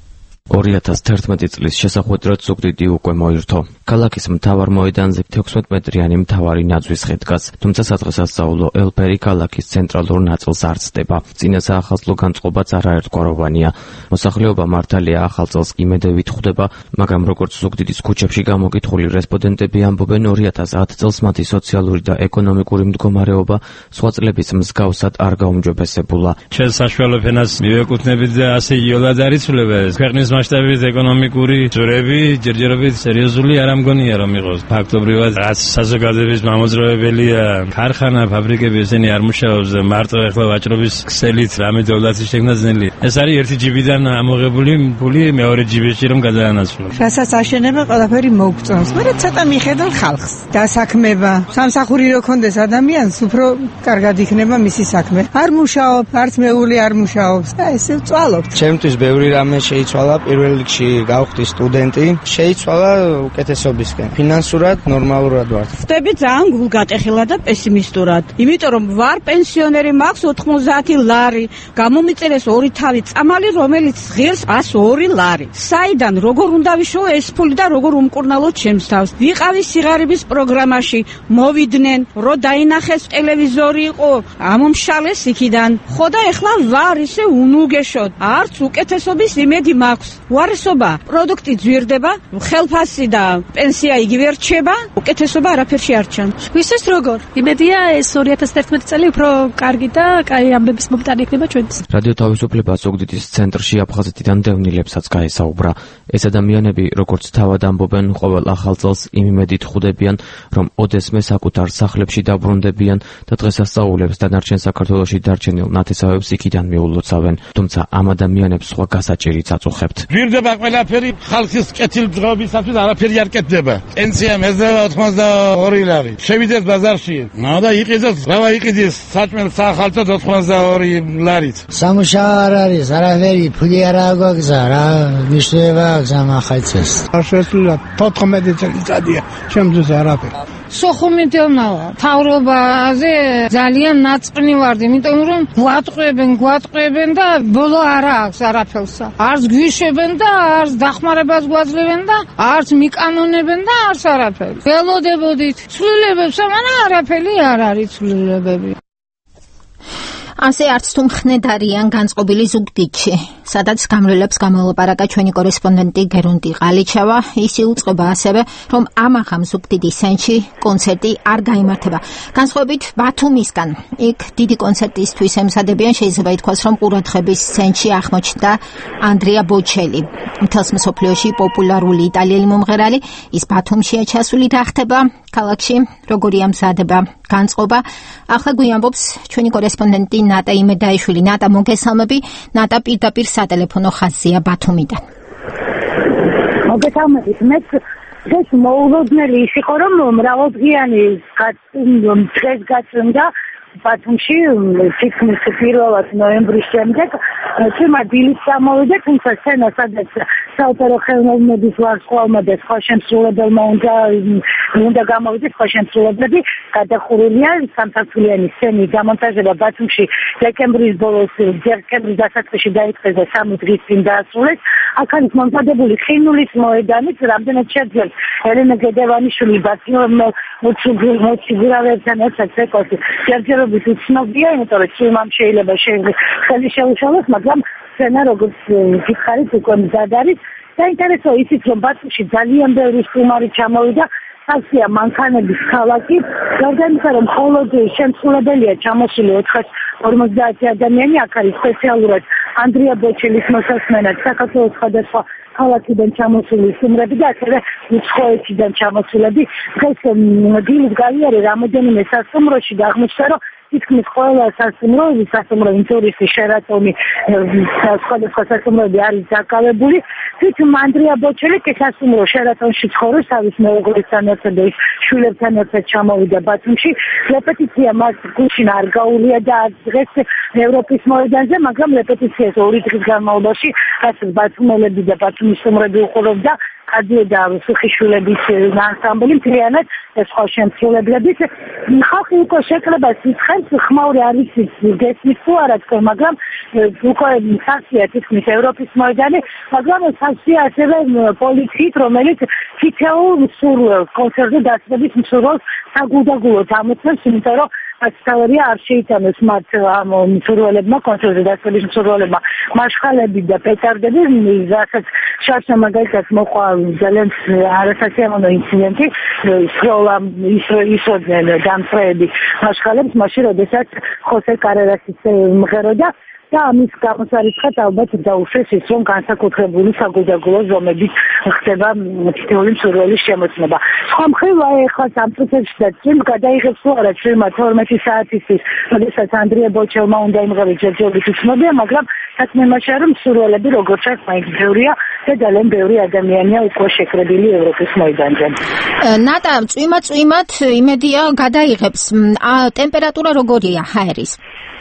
2011 წლის შესახვედრად ზუგდიდი უკვე მოირთო. ქალაქის მთავარ მოედანზე 16 მეტრიანი მთავარი ნაძვის ხე დგას, თუმცა სადღესასწაულო ელფერი ქალაქის ცენტრალურ ნაწილს არ ცდება. წინა საახალწლო განწყობაც არაერთგვაროვანია. მოსახლეობა მართალია ახალ წელს იმედებით ხვდება, მაგრამ როგორც ზუგდიდის ქუჩებში გამოკითხული რესპონდენტები ამბობენ, 2010 წელს მათი სოციალური და ეკონომიკური მდგომარეობა სხვა წლების მსგავსად არ გაუმჯობესებულა. ჩემს საშუალო ფენას მივეკუთვნებით და ასე იოლად არ იცვლება ეს. ქვეყნის მასშტაბით ეკონომიკური ძვრები ჯერჯერობით სერიოზული არ ამგონია რომ იყოს. ფაქტობრივად რაც საზოგადოების მამოძრავებელია, ქარხანა, ფაბრიკები ესენი არ მუშაობს და მარტო ახლა ვაჭრობის ქსელით რამე დოლარი შეგნა ძნელია. ეს არის ერთი ჯიბიდან ამოღებული ფული მეორე ჯიბში რომ გადაანაცვლა. რასაც აშენება ყველაფერი მოგწონს, მაგრამ ცოტა მიხედავ ხალხს. დასაქმება, სამსახური რო კონდეს ადამიანს, უფრო კარგად იქნება მისი საქმე. არ მუშაობ, არც მეული არ მუშაობს და ესე ვწვალობთ. ჩემთვის ბევრი რამე შეიცვალა, პირველ რიგში გავხდი სტუდენტი, შეიცვალა უკეთესობისკენ. ფინანსურად ნორმალურად ვარ. ხდები ძალიან გულგატეხილად და პესიმისტურად. იმიტომ რომ ვარ პენსიონერი, მაქვს 90 ლარი, გამომიწერეს 2 თავი წამალი, რომელიც ღირს 102 ლარი. საიდან როგორ უნდა ვიშოვო ეს ფული და როგორ უმკურნალო ჩემს თავს? ვიყავი სიღარიბის პროგრამაში, მოვიდნენ, რო დაინახეს ტელევიზორი იყო, ამომშალეს იქიდან. ხო და ეხლა ვარ ისე უნუგეშოდ. არც უკეთესობის იმედი მაქვს. უარესობა, პროდუქტი ძვირდება, ხელფასი და პენსია იგივე რჩება, უკეთესობა არაფერში არ ჩანს. ვისის როგორ? იმედია ეს 2011 წელი უფრო კარგი და კაი ამბების მომტანი იქნება ჩვენთვის. რადიო თავისუფლება ზუგდიდის ცენტრში აფხაზეთიდან დევნილებსაც გაესაუბრა. ეს ადამიანები, როგორც თავად ამბობენ, ყოველ ახალ წელს იმ იმედით ხვდებიან, რომ ოდესმე საკუთარ სახლებში დაბრუნდებიან და დღესასწაულებს დანარჩენ საქართველოში დარჩენილ ნათესავებს იქიდან მიულოცავენ. თუმცა ამ ადამიანებს სხვა გასაჭირიც აწუხებთ. გვირდება ყველაფერი, ხალხის კეთილდღეობისათვის არაფერი არ კეთდება. პენსია მეზდება 82 ლარი. შევიდეთ ბაზარში. და იყიდეს, რა იყიდეს საჭმელ საახალწლოდ 82 ლარით. სამუშაო არ არის, არაფერი, ფული არ აგვაგზა, რა მნიშვნელობა აქვს ამ ახალწელს. არ შეძლია 14 წელიწადია, ჩემთვის არაფერი. სოხუმიდელნავა თავრობაზე ძალიან ნაწყნი ვარ, იმიტომ რომ გვატყვევენ და ბოლო არა აქვს არაფერსა. არც გვიშვებენ და არც დახმარებას გვაძლევენ და არც მიკანონებენ და არც არაფერი. ველოდებოდით ცვლილებებს, მაგრამ არაფერი არ არის ცვლილებები. ასე არც თუ მხნედარიან განწყობილი ზუგდიდში, სადაც გამრავლებს გამოლაპარაკა ჩვენი კორესპონდენტი გერუნტი ყალიჩავა, ის იუწყება ასევე, რომ ამაღამ ზუგდიდის ცენტრში კონცერტი არ გაიმართება. განსხვავებით ბათუმისგან, იქ დიდი კონცერტისთვის ემზადებიან, შეიძლება ითქვას, რომ ყურადღების ცენტრში აღმოჩნდა ანდრია ბოჩელი. მთელს მსოფლიოში პოპულარული იტალიელი მომღერალი, ის ბათუმშია ჩასული და ხდება ქალაქში, როგორია მზადება განწყობა. ახლა გვიამბობს ჩვენი კორესპონდენტი ნატა იმედაიშვილი. ნატა, მოგესალმები. ნატა პირდაპირ სატელეფონო ხაზია ბათუმიდან. მოგესალმებით. ეს მოულოდნელი ის იყო, რომ მრავალდღიანი დღეს გაწმენდა ბათუმში თითქმის 1 ნოემბრის შემდეგ თემა დილით წამოვიდა, თუმცა სცენა, სადაც საოპერო ხელოვნების ვარსკვლავმა და სხვა შემსრულებელმა უნდა გამოვიდეს, სხვა შემსრულებლები გადახურულია სამსართულიანი სცენის დამონტაჟება ბათუმში დეკემბრის ბოლოს, დეკემბრის დასაწყისში დაიწყეს და 3 დღის წინ დაასრულეს. აქ არის მომზადებული ყინულის მოედანიც, რამდენად შეძლებს ელენე გედევანიშვილი მოციგურავებთან ერთად ცეკოსი ჯერჯერობით უცნობია, იმიტომ რომ ფილმამ შეიძლება ხელი შეუშალოს, მაგრამ სცენა როგორც გითხარით უკვე მზად არის. საინტერესოა ისიც, რომ ბათუმში ძალიან ბევრი სტუმარი ჩამოვიდა, სასია მანქანების ქალაქი, გარდა იმისა, რომ მხოლოდ შემსრულებელია ჩამოსული 450 ადამიანი, აქ არის სპეციალურად ანდრია ბოჩელის მოსასმენად საქართველოს სხვადასხვა ქალაქიდან ჩამოსული სტუმრები და ასევე უცხოეთიდან ჩამოსულები. დღეს დილით გავიარე რამოდენიმე სასტუმროში და აღმოჩნდა, რომ თითქმის ყველა სასტუმრო, ტურისტი, შერატონი, სხვადასხვა სასტუმროები არის დაკავებული. თვითონ ანდრია ბოჩელი კი სასტუმრო შერატონში ცხოვრობს, თავის მეუღლესთან ერთად და შვილებთან ერთად ჩამოვიდა ბათუმში. რეპეტიცია მას გუშინ არ გაუვლია და დღეს ევროპის მოედანზე, მაგრამ რეპეტიციას 2 დღის განმავლობაში, რასაც ბათუმელები და ბათუმის სტუმრები უყურებდა, გადიოდა სიხიშვილების ანსამბლი მთლიანად სხვა შემსრულებლებით. ხალხი უკვე შეკრებას იცხებს, ხმაური არ იცის გესმის თუ არა თქვენ, მაგრამ უკვე სასია თითქმის ევროპის მოედანი, მაგრამ სასია ასევე პოლიციით, რომელიც თითოეულ მსურველს, კონცერტზე დასწრების მსურველს საგულდაგულოდ ამოწმებს, იმიტომ რომ ასწავლია არ შეიტანოს მათ ამ მსურველებმა, კონცერტზე დასწრების მსურველებმა მარშხალები და პეტარდები, რასაც შარშა მაგალითად მოყვა ძალიან არასასიამოვნო ინციდენტი, ისროდნენ დამსწრეები მარშხალებს, მაშინ როდესაც ხოსე კარერასის მღეროდა და ამის გამოსარიცხად ალბათ დაუშვეს ის, რომ განსაკუთრებული საგულდაგულო ზომებით ხდება თითოეული მსურველის შემოწმება. სხვა მხრივ ახლა ამ პროცესში და წინ გადაიღებს თუ არა ჩვენმა 12 საათისთვის, როდესაც ანდრია ბოჩელმა უნდა იმღეროს ჯერჯერობით უცნობია, მაგრამ საქმე იმაშია, რომ მსურველები როგორც ჩანს მაინც ბევრია და ძალიან ბევრი ადამიანია უკვე შეკრებილი ევროპის მოედანზე. ნატა, წვიმად იმედია გადაიღებს. ტემპერატურა როგორია ჰაერის?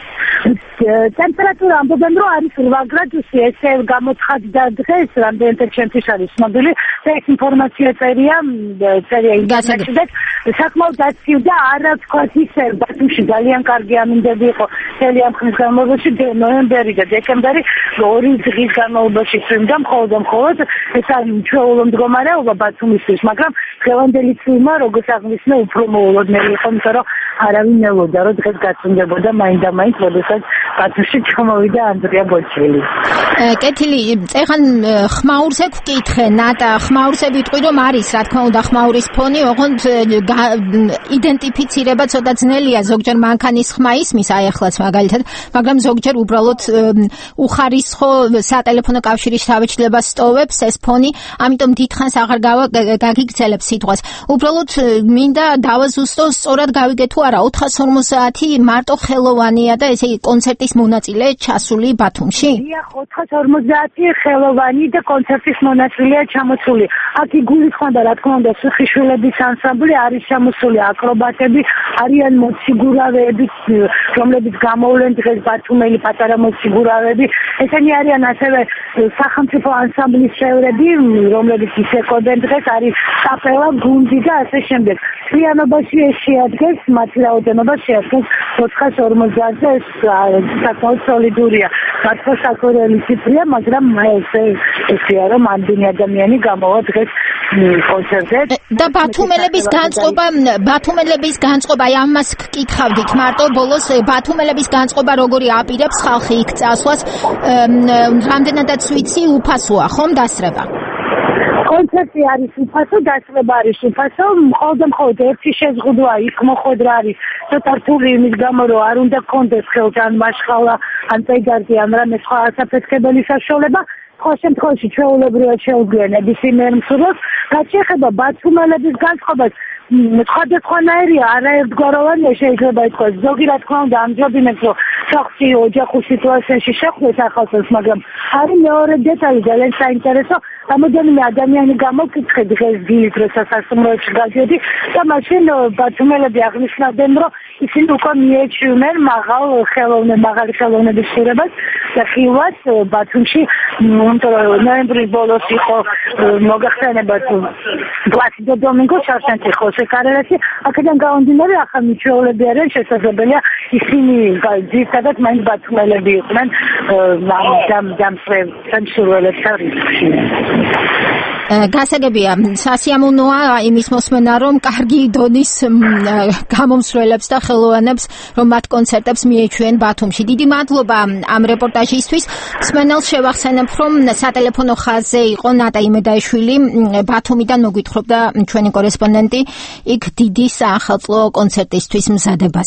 ტემპერატურა ამბობენ რომ არის 8 გრადუსი, ესე გამოცხადდა დღეს, რამდენად ჩემთვის არის ცნობილი და ეს ინფორმაცია წერია ინტერნეტში და საკმაოდ აცივდა, არა ვთქვათ ისე, ბათუმში ძალიან კარგი ამინდები იყო მთელი ამ ხნის განმავლობაში, ნოემბერი და დეკემბერი 2 დღის განმავლობაში წვიმდა მხოლოდ ეს არის ჩვეულო მდგომარეობა ბათუმისთვის, მაგრამ დღევანდელი წვიმა, როგორც აღნიშნე, უფრო მოულოდნელი იყო, იმიტომ რომ არავინ ელოდა რომ დღეს გაწვიმდებოდა მაინდა-მაინც, როდესაც ბათუმში ჩამოვიდა ანდრია ბოჩელი. კეთილი, წეხან ხმაურზე გვკითხე, ნატა, ხმაურზე ვიტყვი რომ არის, რა თქმა უნდა, ხმაურის ფონი, ოღონდ იდენტიფიცირება ცოტა ძნელია, ზოგჯერ მანქანის ხმა ისმის, აი ახლაც მაგალითად, მაგრამ ზოგჯერ უბრალოდ უხარისხო სატელეფონო კავშირის თავისუფლებას სტოვებს ეს ფონი, ამიტომ დიდხანს აღარ გაგიგრძელებს სიტყვას. უბრალოდ მინდა დავაზუსტო, სწორად გავიგე თუ არა, 450 მარტო ხელოვანია და ესე კონცერტის მონაწილე ჩასული ბათუმში? დიახ, 450 ხელოვანი და კონცერტის მონაწილეა ჩამოსული. აქ იგულისხმება, რა თქმა უნდა, სიხიშვილების ანსამბლი არის ჩამოსული, აკრობატები, არიან მოციგურავეები, რომლებიც გამოვლენ დღეს ბათუმელი პატარა მოციგურავეები. ესენი არიან ასევე სახელმწიფო ანსამბლის წევრები, რომლებიც ისეკოდნენ დღეს, არის კაპელა, გუნდი და ასე შემდეგ. მთლიანობაში ეს შეადგენს, მათი რაოდენობა შეადგენს 450-ზე, ეს საკმაოდ სოლიდურია. მართლა საკვირველი ციფრია, მაგრამ ესეა, რომ ამდენი ადამიანი გამოვა დღეს კონცერტზე. და ბათუმელების განწყობა, აი ამას გკითხავდით, მარტო ბოლოს ბათუმელების განწყობა როგორი აპირებს ხალხი იქ წასვლას, რამდენადაც ვიცი, უფასოა, ხომ დასწრება? კონცერტი არის უფასო, დასწრება არის უფასო, მხოლოდ ერთი შეზღუდვა იქ მოხვედრა არის ცოტა რთული იმის გამო, რომ არ უნდა გქონდეს ხელთ ან მაშხალა, ან პედარდი, ან რამე სხვა ასაფეთქებელი საშუალება. სხვა შემთხვევაში ჩვეულებრივად შეუძლია ნებისმიერ მსურველს. რაც შეეხება ბათუმელების განწყობას, სხვადასხვანაირია, არაერთგვაროვანია შეიძლება ითქვას. ზოგი რა თქმა უნდა ამჯობინებს, რომ სახლში ოჯახურ სიტუაციაში შეხვდეს ახალწელს, მაგრამ არის მეორე დეტალი ძალიან საინტერესო. რამოდენიმე ადამიანი გამოვკითხე დღეს დილით, როცა სასტუმროებში გადიოდი და მაშინ ბათუმელები აღნიშნავდნენ, რომ ისინი უკვე მიეჩვენენ მაღალი ხელოვნების შურებას და ხილვას ბათუმში, ნოემბრის ბოლოს იყო მოგახსენებათ პლასიდო დომინგო, შარშანტი ხოსე კარერასი, აქედან გამომდინარე ახლა მიჩვეულები არიან, შესაძლებელია ისინი ძირითადად მაინც ბათუმელები იყვნენ დამსრულებელთა რიცხვში. გასაგებია, სასიამოვნოა იმის მოსმენა, რომ კარგი დონის გამომსვლელებს და ხელოვანებს, რომ მათ კონცერტებს მიეჩვენენ ბათუმში. დიდი მადლობა ამ რეპორტაჟისთვის. მსმენელს შევახსენებ, რომ სატელეფონო ხაზზე იყო ნატა იმედაიშვილი, ბათუმიდან მოგვითხრობდა ჩვენი კორესპონდენტი იქ დიდი საახალწლო კონცერტისთვის მზადებას.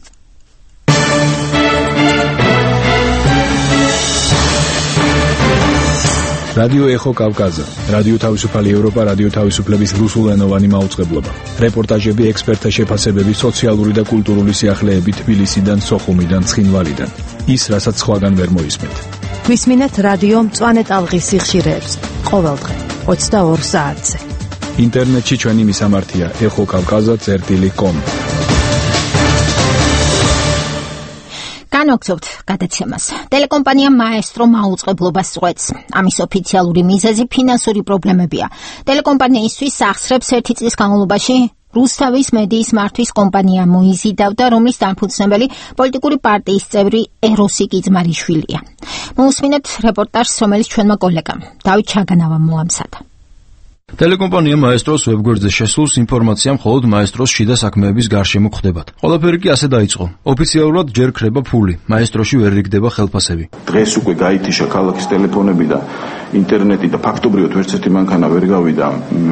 რადიო ეხო კავკაზა, რადიო თავისუფალი ევროპა, რადიო თავისუფლების რუსულენოვანი მაუწყებლობა. რეპორტაჟები, ექსპერტთა შეფასებები, სოციალური და კულტურული სიახლეები თბილისიდან, სოხუმიდან, ცხინვალიდან. ის, რასაც სხვაგან ვერ მოისმენთ. გვისმინეთ რადიო მწვანე ტალღის სიხშირეებს ყოველდღე 22 საათზე. ინტერნეტში ჩვენი მისამართია ეხოკავკაზა.com. განვაგრძობთ გადაცემას. ტელეკომპანია მაესტრო მაუწყებლობას წყვეტს. ამის ოფიციალური მიზეზი ფინანსური პრობლემებია. ტელეკომპანიისთვის სახსრებს 1 წლის განმავლობაში რუსთავის მედიის მართვის კომპანია მოიზიდავდა, რომლის დამფუძნებელი პოლიტიკური პარტიის წევრი ეროსი კიძმარიშვილია. მოусმინეთ რეპორტაჟს, რომელიც ჩვენმა კოლეგამ დავით ჩაგანავამ მოამზადა. ტელეკომპანია მაესტროს ვებგვერდზე შესულს ინფორმაცია მხოლოდ მაესტროს შიდა საქმეების გარშემო ხდებათ. ყველაფერი კი ასე დაიწყო. ოფიციალურად ჯერ ქრება ფული, მაესტროში ვერ რიგდება ხელფასები. დღეს უკვე გაითიშა ქალაქის ტელეფონები და ინტერნეტი და ფაქტობრივად ვერცერთი მანქანა ვერ გავიდა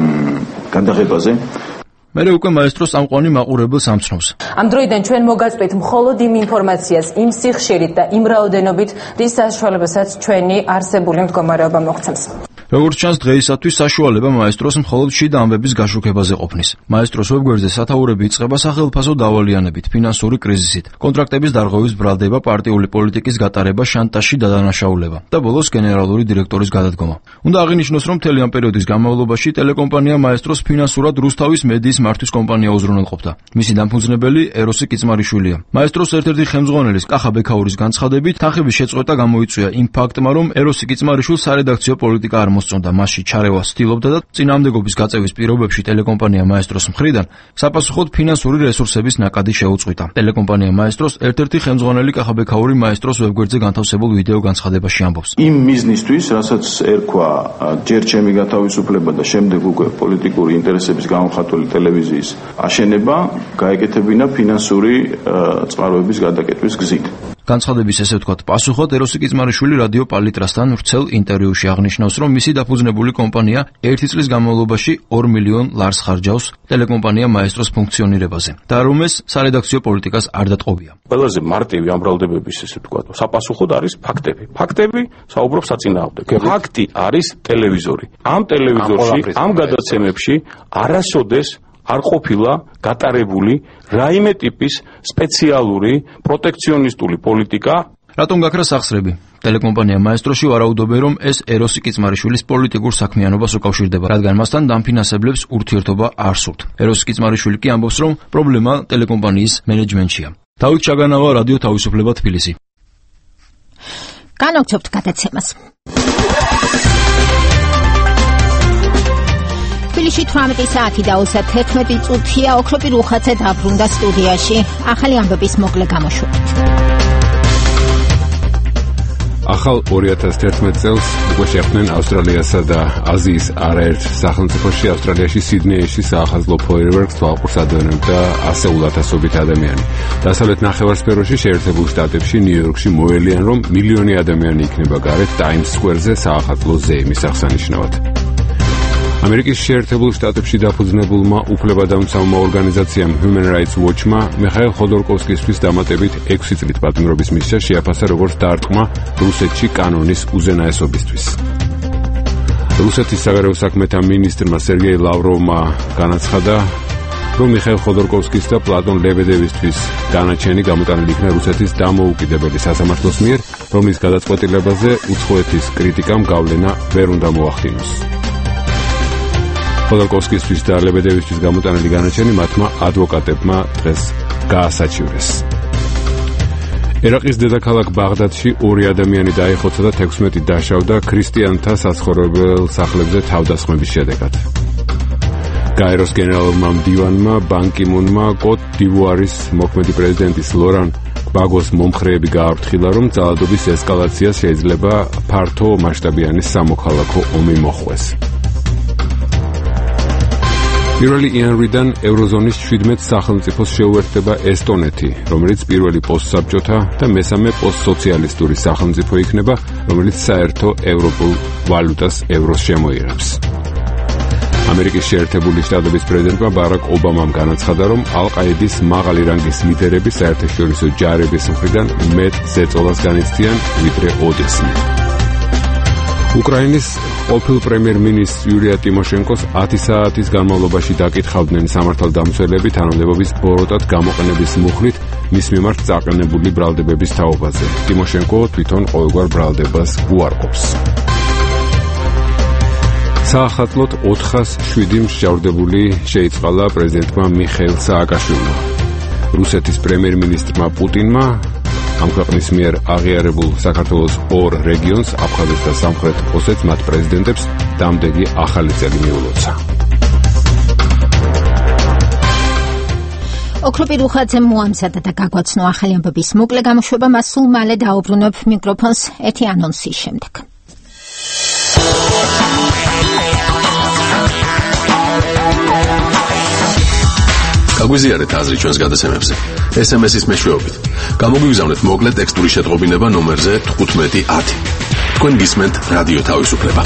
გადაღებაზე. მერე უკვე მაესტროს წამყვანი მაყურებელს ამცნობს. ამ დროიდან ჩვენ მოგაწვით მხოლოდ იმ ინფორმაციას, იმ სიხშირით და იმ რაოდენობით, რის საშუალებასაც ჩვენი არსებული მდგომარეობა მოგცემს. როგორც ჩანს, დღეისათვის საშუალება მაესტროს მხოლოდ შიდა ამბების გაშუქებაზე ყოფნის. მაესტროს ვებგვერდზე სათაურები იწყება სახელმწიფო დავალიანებით, ფინანსური კრიზისით, კონტრაქტების დარღვევის ბრალდება, პარტიული პოლიტიკის გატარება, შანტაჟი და დანაშაულება და ბოლოს გენერალური დირექტორის გადადგომა. უნდა აღინიშნოს, რომ მთელი ამ პერიოდის განმავლობაში ტელეკომპანია მაესტროს ფინანსურად რუსთავის მედიის მართვის კომპანია უზრუნველყოფდა. მისი დამფუძნებელი ეროსი კიძმარიშვილია. მაესტროს ერთ-ერთი ხელმძღვანელის კახა ბექაურის განცხადებით, თანხების შეწყვეტა გამოიწვია იმ ფაქტმა, რომ ეროსი კიძმარიშვილს სარედაქციო პოლიტიკა არ მოსწონდა, მასში ჩარევას ცდილობდა და წინააღმდეგობის გაწევის პირობებში ტელეკომპანია მაესტროს მხრიდან საპასუხოდ ფინანსური რესურსების ნაკადი შეუწყვიტა. ტელეკომპანია მაესტროს ერთ-ერთი ხელმძღვანელი კახა ბექაური მაესტროს ვებგვერდზე განთავსებულ ვიდეო განცხადებაში ამბობს. იმ მიზნისთვის, რასაც ერქვა ჯერ ჩემი გათავისუფლება და შემდეგ უკვე პოლიტიკური ინტერესების გამომხატველი ტელევიზიის აშენება, გაეკეთებინა ფინანსური წყაროების გადაკეტვის გზით. განცხადების ესე ვთქვათ პასუხად ეროსი კიძმარიშვილი რადიო პალიტრასთან ვრცელ ინტერვიუში აღნიშნავს, რომ მისი დაფუძნებული კომპანია 1 წლის განმავლობაში 2 მილიონ ლარს ხარჯავს ტელეკომპანია მაესტროს ფუნქციონირებაზე და რომ ეს სარედაქციო პოლიტიკას არ დატყობია. ყველაზე მარტივი ამ ბრალდებების ესე ვთქვათ საპასუხოდ არის ფაქტები. ფაქტები საუბრობს საწინააღმდეგო. ფაქტი არის ტელევიზორი. ამ ტელევიზორში, ამ გადაცემებში არასოდეს არ ყოფილა გატარებული რაიმე ტიპის სპეციალური პროტექციონისტული პოლიტიკა. რატომ გაქრა სახსრები? ტელეკომპანია მაესტროში ვარაუდობენ, რომ ეს ეროსი კიძმარიშვილის პოლიტიკურ საქმიანობას უკავშირდება, რადგან მასთან დამფინანსებლებს ურთიერთობა არ სურთ. ეროსი კიძმარიშვილი კი ამბობს, რომ პრობლემა ტელეკომპანიის მენეჯმენტშია. დავით ჩაგანავა, რადიო თავისუფლება, თბილისი. განვაგრძობთ გადაცემას. თბილისში 18 საათი და 31 წუთია. ოქროპი რუხაძე დაბრუნდა სტუდიაში ახალი ამბების მოკლე გამოშვებით. ახალ 2011 წელს უკვე შეხვდნენ ავსტრალიასა და აზიის არაერთ სახელმწიფოში, ავსტრალიაში სიდნეიში საახალწლო ფოიერვერკს თვალყურს ადევნებდა 100,000-ობით ადამიანი. დასავლეთ ნახევარსფეროში შეერთებულ შტატებში, ნიუ-იორკში მოელიან, რომ მილიონი ადამიანი იქნება გარეთ ტაიმს სკვერზე საახალწლო ზეიმის აღსანიშნავად. ამერიკის შეერთებულ შტატებში დაფუძნებულმა უფლებადამცავმა ორგანიზაციამ Human Rights Watch-მა მიხაილ ხოდორკოვსკისთვის დამატებით 6 წლით პატიმრობის მისია შეაფასა როგორც დარტყმა რუსეთში კანონის უზენაესობისთვის. რუსეთის საგარეო საქმეთა მინისტრმა სერგეი ლავროვმა განაცხადა, რომ მიხაილ ხოდორკოვსკის და პლატონ ლებედევისთვის განაჩენი გამოტანილი იქნა რუსეთის დამოუკიდებელი სასამართლოს მიერ, რომლის გადაწყვეტილებაზე უცხოეთის კრიტიკამ გავლენა ვერ უნდა მოახდინოს. ხოდორკოვსკისთვის და ლებედევისთვის გამოტანილი განაჩენი მათმა ადვოკატებმა დღეს გაასაჩივრეს. ერაყის დედაქალაქ ბაღდადში 2 ადამიანი დაიხოცა და 16 დაშავდა ქრისტიანთა საცხოვრებელ სახლებზე თავდასხმების შედეგად. გაეროს გენერალურმა მდივანმა ბან კი მუნმა კოტ დივუარის მოქმედი პრეზიდენტის ლორან ბაგოს მომხრეები გააფრთხილა, რომ ძალადობის ესკალაცია შეიძლება ფართო მასშტაბიანი სამოქალაქო ომი მოხვდეს. პირველი იანვრიდან ევროზონის 17 სახელმწიფოს შეუერთდება ესტონეთი, რომელიც პირველი პოსტსაბჭოთა და მესამე პოსტსოციალისტური სახელმწიფო იქნება, რომელიც საერთო ევროპულ ვალუტას ევროს შემოიღებს. ამერიკის შეერთებული შტატების პრეზიდენტმა ბარაკ ობამამ განაცხადა, რომ ალ-ყაიდის მაღალი რანგის ლიდერები საერთაშორისო ჯარების მხრიდან მეტ ზეწოლას განიცდიან, ვიდრე ოდესმე. უკრაინის ყოფილ პრემიერ-მინისტრ იულია ტიმოშენკოს 10 საათის განმავლობაში დაკითხავდნენ სამართალდამცველები თანამდებობის ბოროტად გამოყენების მუხლით მის მიმართ წაყენებული ბრალდებების თაობაზე. ტიმოშენკო თვითონ ყოველგვარ ბრალდებას უარყოფს. საახალწლოდ 407 მსჯავრდებული შეიწყალა პრეზიდენტმა მიხეილ სააკაშვილმა. რუსეთის პრემიერ-მინისტრმა პუტინმა ამ ქვეყნის მიერ აღიარებულ საქართველოს ორ რეგიონს, აფხაზეთს და სამხრეთ ოსეთს, მათ პრეზიდენტებს დამდეგი ახალი წელი მიულოცა. ოქროპი რუხაძემ მოამზადა და გაგვაცნო ახალი ამბების მოკლე გამოშვება, მას სულ მალე დაუბრუნებ მიკროფონს ერთი ანონსის შემდეგ. გაგვიზიარეთ აზრი ჩვენს გადაცემებზე. SMS-ის მეშვეობით. გამოგვიგზავნეთ მოკლე ტექსტური შეტყობინება ნომერზე 1510. თქვენ გისმენთ რადიო თავისუფლება.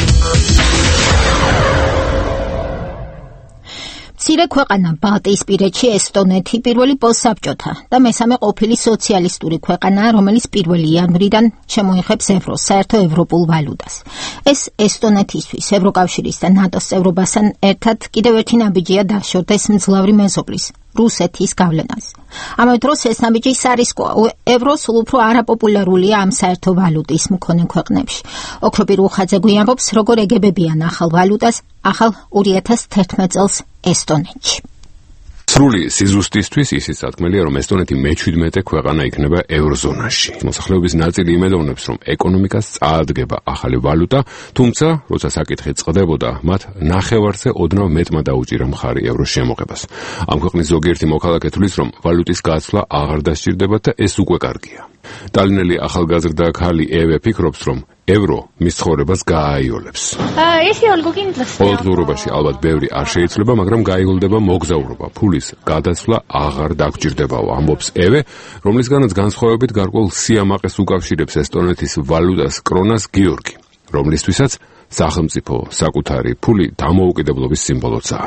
მცირე ქვეყანა ბალტიისპირეთში ესტონეთი პირველი პოსტსაბჭოთა და მესამე ყოფილი სოციალისტური ქვეყანაა, რომელიც 1 იანვრიდან შემოიღებს ევროს, საერთო ევროპულ ვალუტას. ეს ესტონეთისთვის, ევროკავშირის და ნატოს წევრობასთან ერთად კიდევ ერთი ნაბიჯია დაშორდეს მძლავრი მეზობლის, რუსეთის გავლენას. ამავე დროს ეს ნაბიჯი სარისკოა, ევრო სულ უფრო არაპოპულარულია ამ საერთო ვალუტის მქონე ქვეყნებში. ოქროპი რუხაძე გვიამბობს, როგორ ეგებებიან ახალ ვალუტას ახალ 2011 წელს ესტონეთში. სრული სიზუსტისთვის ისიც სათქმელია, რომ ესტონეთი მე-17 ქვეყანა იქნება ევროზონაში. მოსახლეობის ნაწილი იმედოვნებს, რომ ეკონომიკას წაადგება ახალი ვალუტა, თუმცა, როცა საკითხი წყდებოდა, მათ ნახევარზე ოდნავ მეტმა დაუჭირა მხარი ევროს შემოღებას. ამ ქვეყნის ზოგიერთი მოქალაქე თვლის, რომ ვალუტის გაცვლა აღარ დასჭირდებათ და ეს უკვე კარგია. ტალინელი ახალგაზრდა ქალი ევე ფიქრობს, რომ ევრო მის ცხოვრებას გააიოლებს. ყოველდღიურობაში ალბათ ბევრი არ შეიძლება, მაგრამ გაიოლდება მოგზაურობა, ფულის გადაცვლა აღარ დაგჭირდებაო, ამბობს ევე, რომლისგანაც განსხვავებით გარკვეულ სიამაყეს უკავშირებს ესტონეთის ვალუტას კრონას გიორგი, რომლისთვისაც სახელმწიფო საკუთარი ფული დამოუკიდებლობის სიმბოლოა.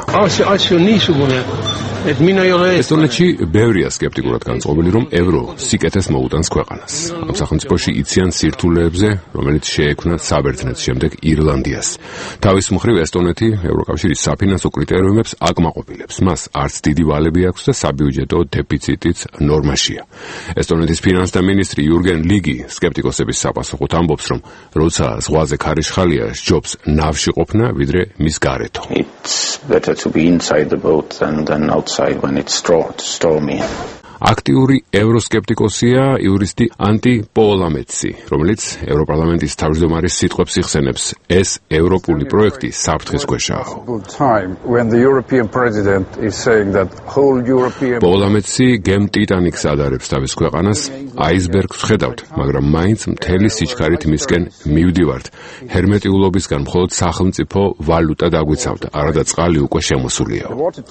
ესტონეთში ბევრია სკეპტიკურად განწყობილი, რომ ევრო სიკეთეს მოუტანს ქვეყანას. ამ სახელმწიფოში იციან სირთულეებზე, რომელიც შეექმნათ საბერძნეთს, შემდეგ ირლანდიას. თავის მხრივ ესტონეთი ევროკავშირის საფინანსო კრიტერიუმებს აკმაყოფილებს. მას არც დიდი ვალები აქვს და საბიუჯეტო დეფიციტიც ნორმაშია. ესტონეთის ფინანსთა მინისტრი იურგენ ლიგი სკეპტიკოსების საპასუხოდ ამბობს, რომ როცა ზღვაზე ქარიშხალია, ჯობს ნავში ყოფნა, ვიდრე მის გარეთო. It's better to be inside the boat than outside when it's stormy. აქტიური ევროსკეპტიკოსია იურისტი ანტი პოოლამეცი, რომელიც ევროპარლამენტის თავმჯდომარის სიტყვებს იხსენებს, ეს ევროპული პროექტი საფრთხის ქვეშაა. პოოლამეცი გემ ტიტანიკს ადარებს თავის ქვეყანას, აისბერგს ხედავთ, მაგრამ მაინც მთელი სიჩქარით მისკენ მივდივართ. ჰერმეტიულობისგან მხოლოდ სახელმწიფო ვალუტა დაგვიცავთ, არადა წყალი უკვე შემოსულიაო.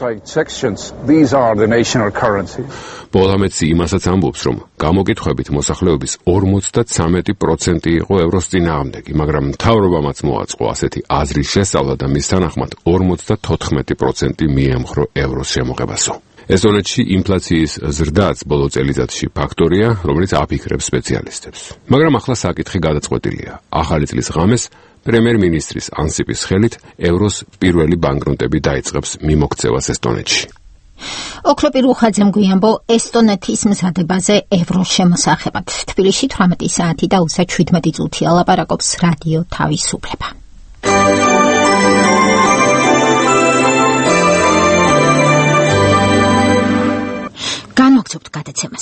პოოლამეცი იმასაც ამბობს, რომ გამოკითხვებით მოსახლეობის 53% იყო ევროს წინააღმდეგი, მაგრამ მთავრობამაც მოაწყო ასეთი აზრის შესწავლა და მის თანახმად 54% მიემხრო ევროს შემოღებასო. ესტონეთში ინფლაციის ზრდაც ბოლო წელიწადში ფაქტორია, რომელიც აფიქრებს სპეციალისტებს. მაგრამ ახლა საკითხი გადაწყვეტილია. ახალი წლის ღამეს პრემიერ-მინისტრის ანსიპის ხელით ევროს პირველი ბანკნოტები დაიწყებს მიმოქცევას ესტონეთში. ოქროპი რუხაძემ გვიამბო ესტონეთის მზადებაზე ევროს შემოსახებად. თბილისში 18 საათი და 17 წუთია ლაპარაკობს რადიო თავისუფლება. განვაგრძობთ გადაცემას.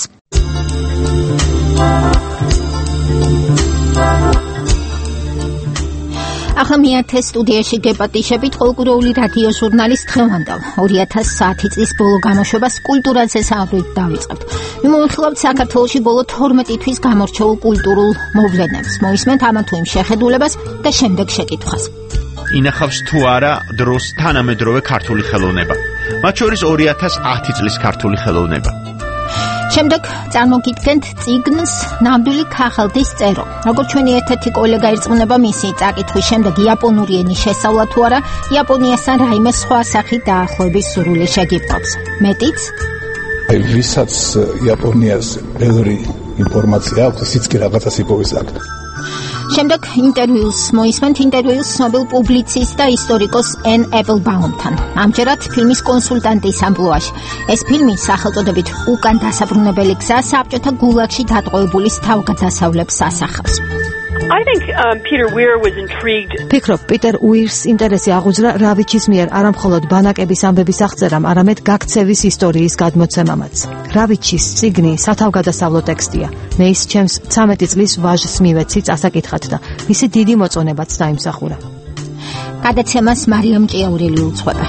ახლა მიათე სტუდიაში გეპატიშებით ყოველკვირეული რადიო ჟურნალის დღევანდელ 2000 საათი წლის ბოლო გამოშვებას კულტურაზე საუბრით დავიწყებთ. მიმოვიხილავთ საქართველოში ბოლო 12 თვის გამორჩეულ კულტურულ მოვლენებს. მოისმენთ ამა თუ იმ შეხედულებას და შემდეგ შეკითხვას. ინახავს თუ არა დროს თანამედროვე ქართული ხელოვნება. მათ შორის 2010 წლის ქართული ხელოვნება. შემდეგ წარმოგიდგენთ წიგნს ნამდვილი ქაღალდის წერო. როგორც ჩვენი ერთ-ერთი კოლეგა ირწმუნება, მისი წაკითხვის შემდეგ იაპონური ენის შესწავლა თუ არა იაპონიასთან რაიმე სხვა სახით დაახლოების სურვილი შეგიბრობს. მეტიც ვისაც იაპონიას ბევრი ინფორმაცია აქვს, ისიც კი რაღაცას იპოვის აქ. შემდეგ ინტერვიუს მოისმენთ ინტერვიუს ცნობილ პუბლიცისტ და ისტორიკოს ენ ეპლბაუმთან. ამჯერად ფილმის კონსულტანტის ამპლუაში. ეს ფილმი სახელწოდებით უკან დასაბრუნებელი გზა საბჭოთა გულაგში დატყვევებულის თავგადასავლებს ასახავს. I think Peter Weir was intrigued. ფიქრობ, პიტერ უირს ინტერესი აღუძრა რავიჩის მიერ არამხოლოდ ბანაკების ამბების აღწერამ, არამედ გაქცევის ისტორიის გადმოცემამაც. რავიჩის წიგნი სათავგადასავლო ტექსტია. მე ის ჩემს 13 წლის ვაჟს მივეცით ასაკითხად და მისი დიდი მოწონებაც დაიმსახურა. გადაცემას მარიამ ჭიაურელი უძღვება.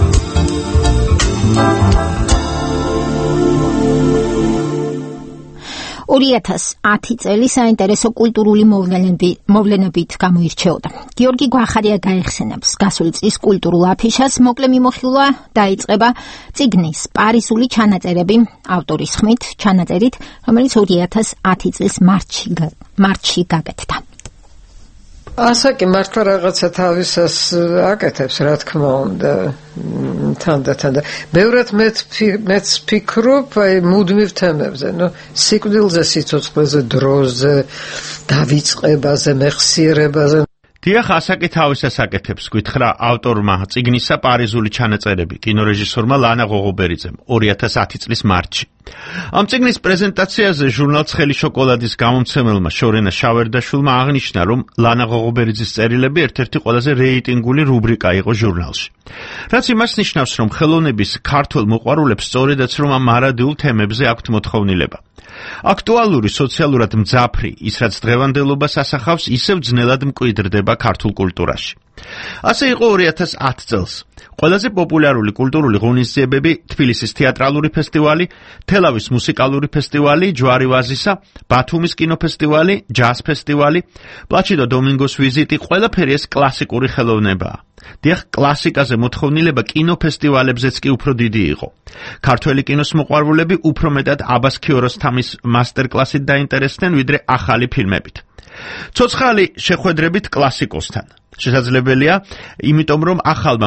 2010 წელი საინტერესო კულტურული მოვლენებით გამოირჩეოდა. გიორგი გვახარია გაიხსენებს გასული წლის კულტურულ აფიშას, მოკლე მიმოხილვა დაიწყება წიგნის პარიზული ჩანაწერები, ავტორის ხმით ჩანაწერით, რომელიც 2010 წლის მარტში გაკეთდა. ასაკი მართლა რაღაცა თავისას აკეთებს, რა თქმა უნდა, თანდათან. ბევრად მეც ფიქრობ აი მუდმივ თემებზე, სიკვდილზე, სიცოცხლეზე, დროზე, დავიწყებაზე, მეხსიერებაზე. დიახ, ასაკი თავისას აკეთებს, გითხრა ავტორმა წიგნისა პარიზული ჩანაწერები კინორეჟისორმა ლანა ღოღობერიძემ 2010 წლის მარტში. ამ წიგნის პრეზენტაციაზე ჟურნალ ცხელი შოკოლადის გამომცემელმა შორენა შავერდაშვილმა აღნიშნა, რომ ლანა ღოღობერიძის წერილები ერთ-ერთი ყველაზე რეიტინგული რუბრიკა იყო ჟურნალში. რაც იმას ნიშნავს, რომ ხელოვნების ქართველ მოყვარულებს სწორედაც რომ ამ მარადიულ თემებზე აქვთ მოთხოვნილება. აქტუალური, სოციალურად მძაფრი, ის რაც დღევანდელობას ასახავს, ისევ ძნელად მკვიდრდება ქართულ კულტურაში. ასე იყო 2010 წელს. ყველაზე პოპულარული კულტურული ღონისძიებები თბილისის თეატრალური ფესტივალი, თელავის მუსიკალური ფესტივალი, ჯვარი ვაზისა, ბათუმის კინოფესტივალი, ჯაზ ფესტივალი, პლაჩიდო დომინგოს ვიზიტი, ყველაფერი ეს კლასიკური ხელოვნებაა. დიახ, კლასიკაზე მოთხოვნილება კინოფესტივალებზეც კი უფრო დიდი იყო. ქართველი კინოს მოყვარულები უფრო მეტად აბას ქიოროსთამის მასტერკლასით დაინტერესდნენ, ვიდრე ახალი ფილმებით. ცოცხალი შეხვედრებით კლასიკოსთან. შესაძლებელია, იმიტომ რომ ახალმა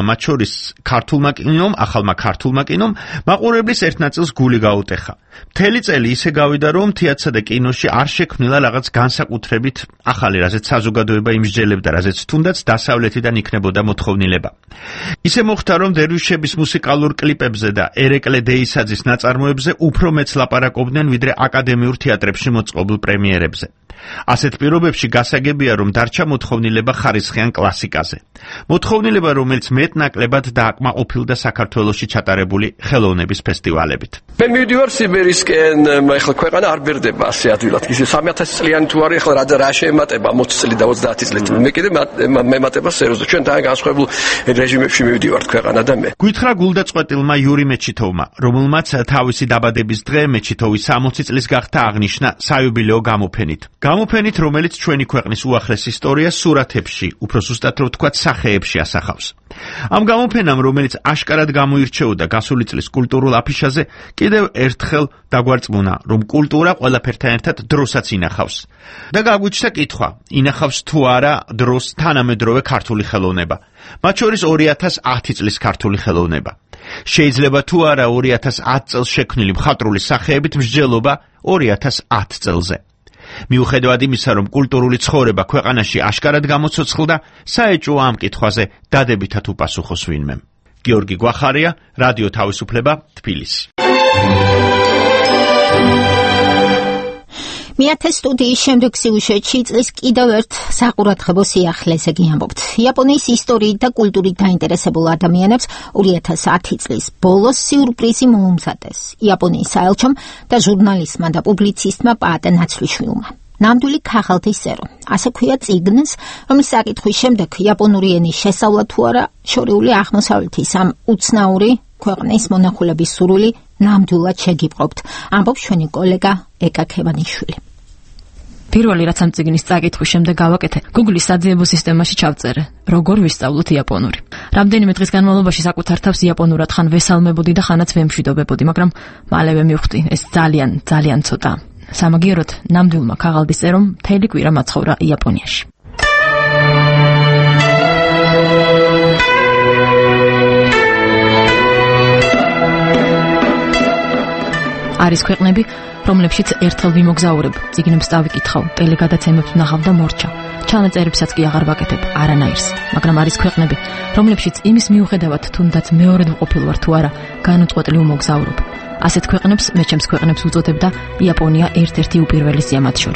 ქართულმა კინომ მაყურებლის ერთ ნაწილს გული გაუტეხა. მთელი წელი ისე გავიდა, რომ თეატრსა და კინოში არ შექმნილა რაღაც განსაკუთრებით ახალი, რაზეც საზოგადოება იმსჯელებდა, რაზეც თუნდაც დასავლეთიდან იქნებოდა მოთხოვნილება. ისე მოხდა, რომ დერვიშების მუსიკალურ კლიპებზე და ერეკლე დეისაძის ნაწარმოებზე უფრო მეც ლაპარაკობდნენ, ვიდრე აკადემიურ თეატრებში მოწყობილ პრემიერებზე. ასეთ პირობებში გასაგებია, რომ დარჩა მოთხოვნილება ხარისხიან კლასიკაზე. მოთხოვნილება, რომელიც მეტნაკლებად დააკმაყოფილდა საქართველოში ჩატარებული ხელოვნების ფესტივალებით. მე მივდივარ სიბერისკენ, ეხლა ქვეყანა არ ბერდება ასე ადვილად. ისე 3000 წლიანი თუ არის, ეხლა რა შეემატება 20 წელი და 30 წელი. მე კიდე მემატება სერიოზულად. ჩვენ თან განსხვავებულ რეჟიმებში მივდივართ ქვეყანა და მე. გითხრა გულდაწყვეტილმა იური მეჩითოვმა, რომელმაც თავისი დაბადების დღე მეჩითოვის 60 წლის გახდა აღნიშნა საიუბილეო გამოფენით. გამოფენით, რომელიც ჩვენი ქვეყნის უახლეს ისტორიას სურათებში, უფრო ზუსტად რო ვთქვათ, სახეებში ასახავს. ამ გამოფენამ, რომელიც აშკარად გამოირჩეოდა გასული წლის კულტურულ აფიშაზე, კიდევ ერთხელ დაგვარწმუნა, რომ კულტურა ყველაფერთან ერთად დროსაც ინახავს. და გაგვიჩნდა კითხვა, ინახავს თუ არა დროს თანამედროვე ქართული ხელოვნება, მათ შორის 2010 წლის ქართული ხელოვნება. შეიძლება თუ არა 2010 წელს შექმნილი მხატვრული სახეებით მსჯელობა 2010 წელზე. მიუხედავად იმისა, რომ კულტურული ცხოვრება ქვეყანაში აშკარად გამოცოცხლდა, საეჭვო ამ კითხვაზე დადებითად უპასუხოს ვინმემ. გიორგი გვახარია, რადიო თავისუფლება, თბილისი. მეათე სტუდიის შემდეგ სიუჟეტში წლის კიდევ ერთ საყურადღებო სიახლეზე გიამბობთ. იაპონიის ისტორიით და კულტურით დაინტერესებულ ადამიანებს 2010 წლის ბოლოს სიურპრიზი მოუმზადეს იაპონიის საელჩომ და ჟურნალისტმა და პუბლიცისტმა პაატე ნაცვლიშვილმა. ნამდვილი ქაღალდის წერო. ასე ქვია წიგნს, რომლის საკითხვის შემდეგ იაპონური ენის შესწავლა თუ არა შორეული აღმოსავლეთის ამ უცნაური ქვეყნის მონახულების სურვილი ნამდვილად შეგიპყრობთ, ამბობს ჩვენი კოლეგა ეკა ქევანიშვილი. პირველი რაც ამ წიგნის წაკითხვის შემდეგ გავაკეთე, Google-ის საძიებო სისტემაში ჩავწერე, როგორ ვისწავლოთ იაპონური. რამდენიმე დღის განმავლობაში საკუთარ თავს იაპონურად ხან ვესალმებოდი და ხანაც ვემშვიდობებოდი, მაგრამ მალევე მივხვდი, ეს ძალიან ცოტა. სამაგიეროდ ნამდვილმა ქაღალდის წერომ მთელი კვირა მაცხოვრა იაპონიაში. არის ქვეყნები, რომლებშიც ერთხელ ვიმოგზაურებ, წიგნებს დავიკითხავ, ტელეგადაცემებს ვნახავ და მორჩა. ჩანაწერებსაც კი აღარ ვაკეთებ არანაირს, მაგრამ არის ქვეყნები, რომლებშიც იმის მიუხედავად თუნდაც მეორედ ვყოფილვარ თუ არა, განუწყვეტლივ მოგზაურობ. ასეთ ქვეყნებს, მე ჩემს ქვეყნებს უწოდებ და იაპონია ერთ-ერთი უპირველესია მათ შორის.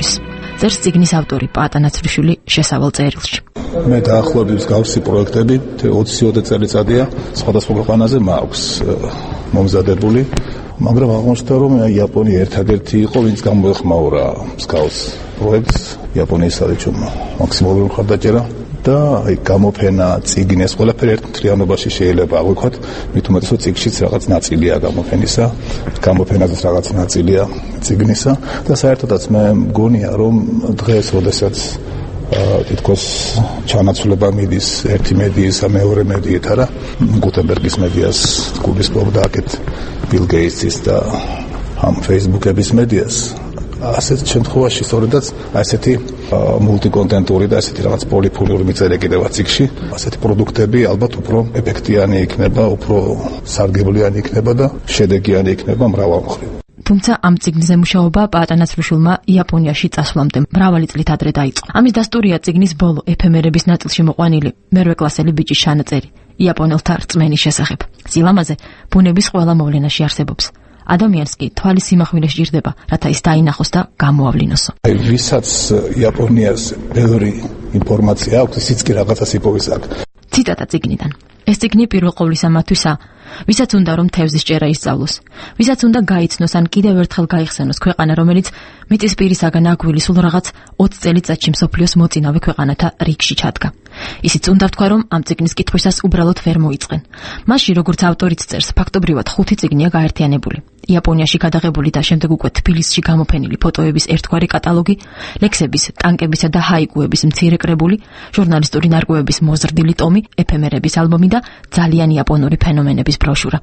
წერს წიგნის ავტორი პაატა ნაცრიშვილი შესავალ წერილში. მე დაახლოებით მსგავსი პროექტები 20-20 წელიწადია სხვადასხვა ქვეყანაზე მაქვს მომზადებული, მაგრამ აღმოჩნდა რომ იაპონია ერთადერთი იყო, ვინც გამოეხმაურა მსგავს პროექტს იაპონიის საელჩომ მაქსიმალური მხარდაჭერა და გამოფენა, წიგნი, ეს ყველაფერი ერთ მთლიანობაში შეიძლება აღვიქვათ, მით უმეტესად წიგნშიც რაღაც ნაწილია გამოფენისა, გამოფენაზეც რაღაც ნაწილია წიგნისა და საერთოდაც მე მგონია რომ დღეს, როდესაც თითქოს ჩანაცვლება მიდის ერთი მედიისა მეორე მედიით არა, გუტენბერგის მედიას გულისხმობდა აქეთ ბილ გეიტსის და ამ ფეისბუქების მედიას. ასეთ შემთხვევაში სწორედაც ასეთი მულტიკონტენტური და ასეთი რაღაც პოლიფონიური მიწერა კიდევ წიგნში, ასეთი პროდუქტები ალბათ უფრო ეფექტიანი იქნება, უფრო სარგებლიანი იქნება და შედეგიანი იქნება მრავალმხრივ. თუმცა ამ წიგნზე მუშაობა პაატა ნაცრიშვილმა იაპონიაში წასვლამდე მრავალი წლით ადრე დაიწყო. ამის დასტურია წიგნის ბოლო ეფემერების ნაწილში მოყვანილი მერვე კლასელი ბიჭის ჩანაწერი იაპონელთა რწმენის შესახებ. სილამაზე ბუნების ყველა მოვლენაში არსებობს. ადამიანს კი თვალის სიმახვილე სჭირდება, რათა ის დაინახოს და გამოავლინოსო. ვისაც იაპონიას ბევრი ინფორმაცია აქვს, ისიც კი რაღაცას იპოვის აქ. ციტატა წიგნიდან. ეს წიგნი პირველ ყოვლისა მათვისა, ვისაც უნდა რომ თევზის ჭერა ისწავლოს, ვისაც უნდა გაიცნოს ან კიდევ ერთხელ გაიხსენოს ქვეყანა, რომელიც მიწისპირისაგან აგვილი სულ რაღაც 20 წელიწადში მსოფლიოს მოწინავე ქვეყანათა რიგში ჩადგა. ისიც უნდა ვთქვა, რომ ამ წიგნის კითხვისას უბრალოდ ვერ მოიწყენ. მასში, როგორც ავტორიც წერს, ფაქტობრივად 5 წიგნია გაერთიანებული. იაპონიაში გადაღებული და შემდეგ უკვე თბილისში გამოფენილი ფოტოების ერთგვარი კატალოგი, ლექსების, ტანკებისა და ჰაიკუების მცირე კრებული, ჟურნალისტური ნარკვევების მოზრდილი ტომი, ეფემერების ალბომი და ძალიან იაპონური ფენომენების ბროშურა.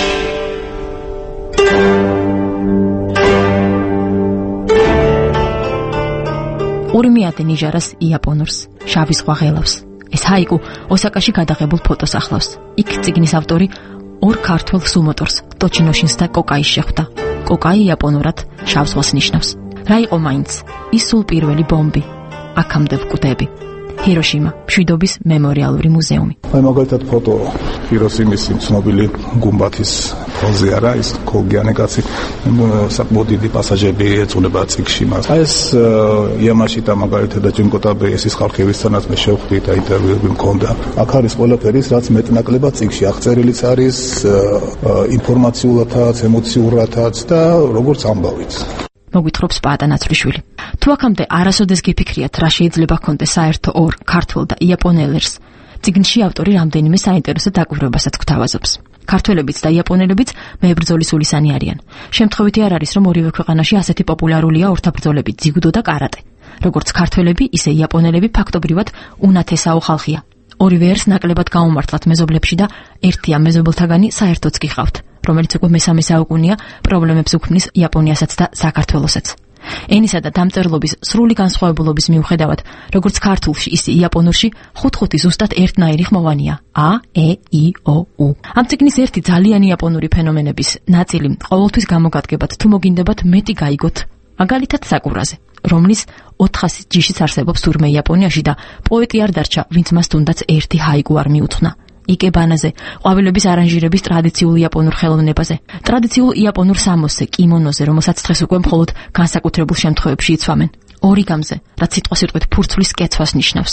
ურმიატე ნიჟარას იაპონურს, შავი ზღვა ღელავს. ეს ჰაიკუ ოსაკაში გადაღებულ ფოტოს ახლავს. იქ წიგნის ავტორი ორ ქართველ სუმოტორს, ტოჩინოშინს და კოკაის შეხვდა. კოკაი იაპონურად შავ ზღვას ნიშნავს. რა იყო მაინც? ის სულ პირველი ბომბი. აქამდე ვკვდები. ჰიროშიმა, მშვიდობის მემორიალური მუზეუმი. აი მაგალითად ფოტო ჰიროსიმის ცნობილი გუმბათის ფონზე არა, ის კოლგიანი კაცი, საკმაოდ დიდი პასაჟები ეწოდება წიგნში მას. აი ეს იამაშიტა მაგალითად და ჯინკოტაბეის ხალხი ვისთანაც მე შევხვდი და ინტერვიუები მქონდა. აქ არის ყველაფერი, რაც მეტნაკლებად წიგნში აღწერილიც არის, ინფორმაციულადაც, ემოციურადაც და როგორც ამბავიც. მოგვითხრობს პაატა ნაცრიშვილი. თუ აქამდე არასოდეს გიფიქრიათ, რა შეიძლება ჰქონდეს საერთო ორ ქართველ და იაპონელერს, წიგნში ავტორი რამდენიმე საინტერესო დაკვირვებასაც გვთავაზობს. ქართველებიც და იაპონელებიც მებრძოლი სულისანი არიან. შემთხვევითი არ არის, რომ ორივე ქვეყანაში ასეთი პოპულარულია ორთაბრძოლები ძიგუდო და კარატე. როგორც ქართველები, ისე იაპონელები ფაქტობრივად უნათესაო ხალხია. ორივე ერს ნაკლებად გაუმართლათ მეზობლებში და ერთი ამ მეზობელთაგანი საერთოც გიყავთ, რომელიც უკვე მე-3 საუკუნეა პრობლემებს უქმნის იაპონიასაც და საქართველოსაც. ენისა და დამწერლობის სრული განსხვავებულობის მიუხედავად, როგორც ქართულში, ისე იაპონურში 5-5 ზუსტად ერთნაირი ხმოვანია: ა, ე, ი, ო, უ. ამ წიგნის ერთი ძალიან იაპონური ფენომენების ნაწილი ყოველთვის გამოგადგებათ, თუ მოგინდებათ მეტი გაიგოთ, მაგალითად საკურაზე, რომლის 400 ჯიშიც არსებობს თურმე იაპონიაში და პოეტი არ დარჩა, ვინც მას თუნდაც ერთი ჰაიკუ არ მიუძღვნა. იკებანაზე, ყვავილების არანჟირების ტრადიციულ იაპონურ ხელოვნებაზე, ტრადიციულ იაპონურ სამოსზე, კიმონოზე, რომელსაც დღეს უკვე მხოლოდ განსაკუთრებულ შემთხვევებში იცვამენ. ორიგამზე, რაც სიტყვასიტყვით ფურცლის კეცვას ნიშნავს.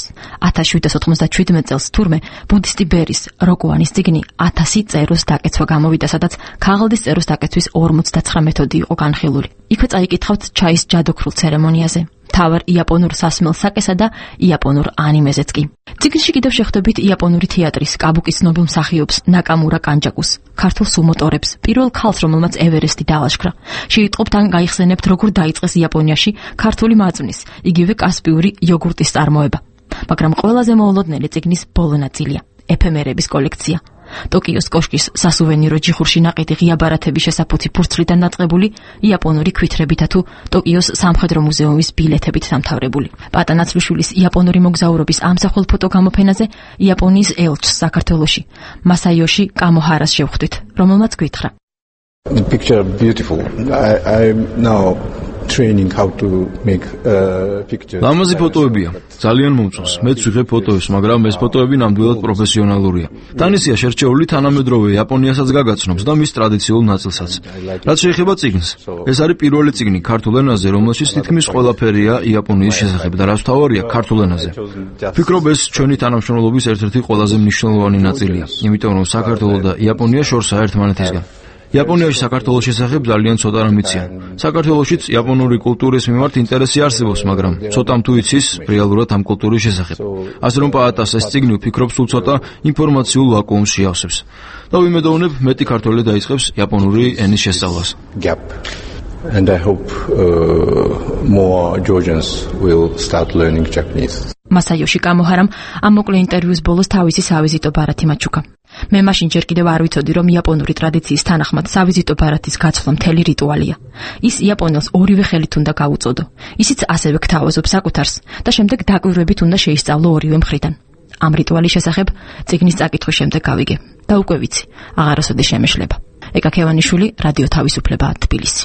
1797 წელს თურმე ბუდისტი ბერის როკუანის წიგნი 1000 წეროს დაკეცვა გამოვიდა, სადაც ქაღალდის წეროს დაკეცვის 49 მეთოდი იყო განხილული. იქვე წაიკითხავთ ჩაის ჯადოქრულ ცერემონიაზე, თავარ იაპონურ სასმელ საკესა და იაპონურ ანიმეზეც კი. წიგნში კიდევ შეხვდებით იაპონური თეატრის კაბუკის ცნობილ მსახიობს ნაკამურა კანჯაკუს, ქართულ სუმოტორებს, პირველ ქალს, რომელმაც ევერესტი დაალაშქრა. შეიტყობთ ან გაიხსენებთ, როგორ დაიწყეს იაპონიაში ქართული მაწვნის, იგივე კასპიური იოგურტის წარმოება. მაგრამ ყველაზე მოულოდნელი წიგნის ბოლო ნაწილია ეფემერების კოლექცია. ტოკიოს კოშკის სასუვენირო ჯიხურში ნაყიდი ღია ბარათების შესაფუცი ფურცლიდან დაწყებული იაპონური ქვითრებითა თუ ტოკიოს სამხედრო მუზეუმის ბილეთებით დამთავრებული. პაატა ნაცრიშვილის იაპონური მოგზაურობის ამსახველ ფოტო გამოფენაზე იაპონიის ელჩს საქართველოში, მასაიოში კამოჰარას შევხვდით, რომელმაც გითხრა. The picture beautiful. I now training how to make pictures. ლამაზი ფოტოებია, ძალიან მომწონს. მეც ვიღებ ფოტოებს, მაგრამ ეს ფოტოები ნამდვილად პროფესიონალურია. ტანისია შერჩეული თანამედროვე იაპონიასაც გაგაცნობს და მის ტრადიციულ ნაწილსაც. რაც შეეხება წიგნს, ეს არის პირველი წიგნი ქართულ ენაზე, რომელშიც თითქმის ყველაფერია იაპონიის შესახებ და რაც თავარია ქართულ ენაზე. ვფიქრობ, ეს ჩვენი თანამშრომლობის ერთ-ერთი ყველაზე მნიშვნელოვანი ნაწილია, იმიტომ რომ საქართველო და იაპონია შორსაა ერთმანეთისგან. იაპონიაში საქართველოს შესახებ ძალიან ცოტა რამ იციან. საქართველოშიც იაპონური კულტურის მიმართ ინტერესი არსებობს, მაგრამ ცოტამ თუ იცის რეალურად ამ კულტურის შესახებ. ასე რომ პაატას ეს წიგნი ვფიქრობ სულ ცოტა ინფორმაციულ ვაკუუმს შეავსებს. და ვიმედოვნებ მეტი ქართველი დაიწყებს იაპონური ენის შესწავლას. And I hope more Georgians will start learning Japanese. მასაიოში კამოჰარამ ამ მოკლე ინტერვიუს ბოლოს თავისი სავიზიტო ბარათი მაჩუკა. მე მაშინ ჯერ კიდევ არ ვიცოდი, რომ იაპონური ტრადიციის თანახმად სავიზიტო ბარათის გაცვლა მთელი რიტუალია. ის იაპონელს ორივე ხელით უნდა გაუწოდო. ისიც ასევე გთავაზობს საკუთარს და შემდეგ დაკვირვებით უნდა შეისწავლო ორივე მხრიდან. ამ რიტუალის შესახებ წიგნის წაკითხვის შემდეგ გავიგე და უკვე ვიცი, აღარასოდეს შემეშლება. ეკა ქევანიშვილი, რადიო თავისუფლება, თბილისი.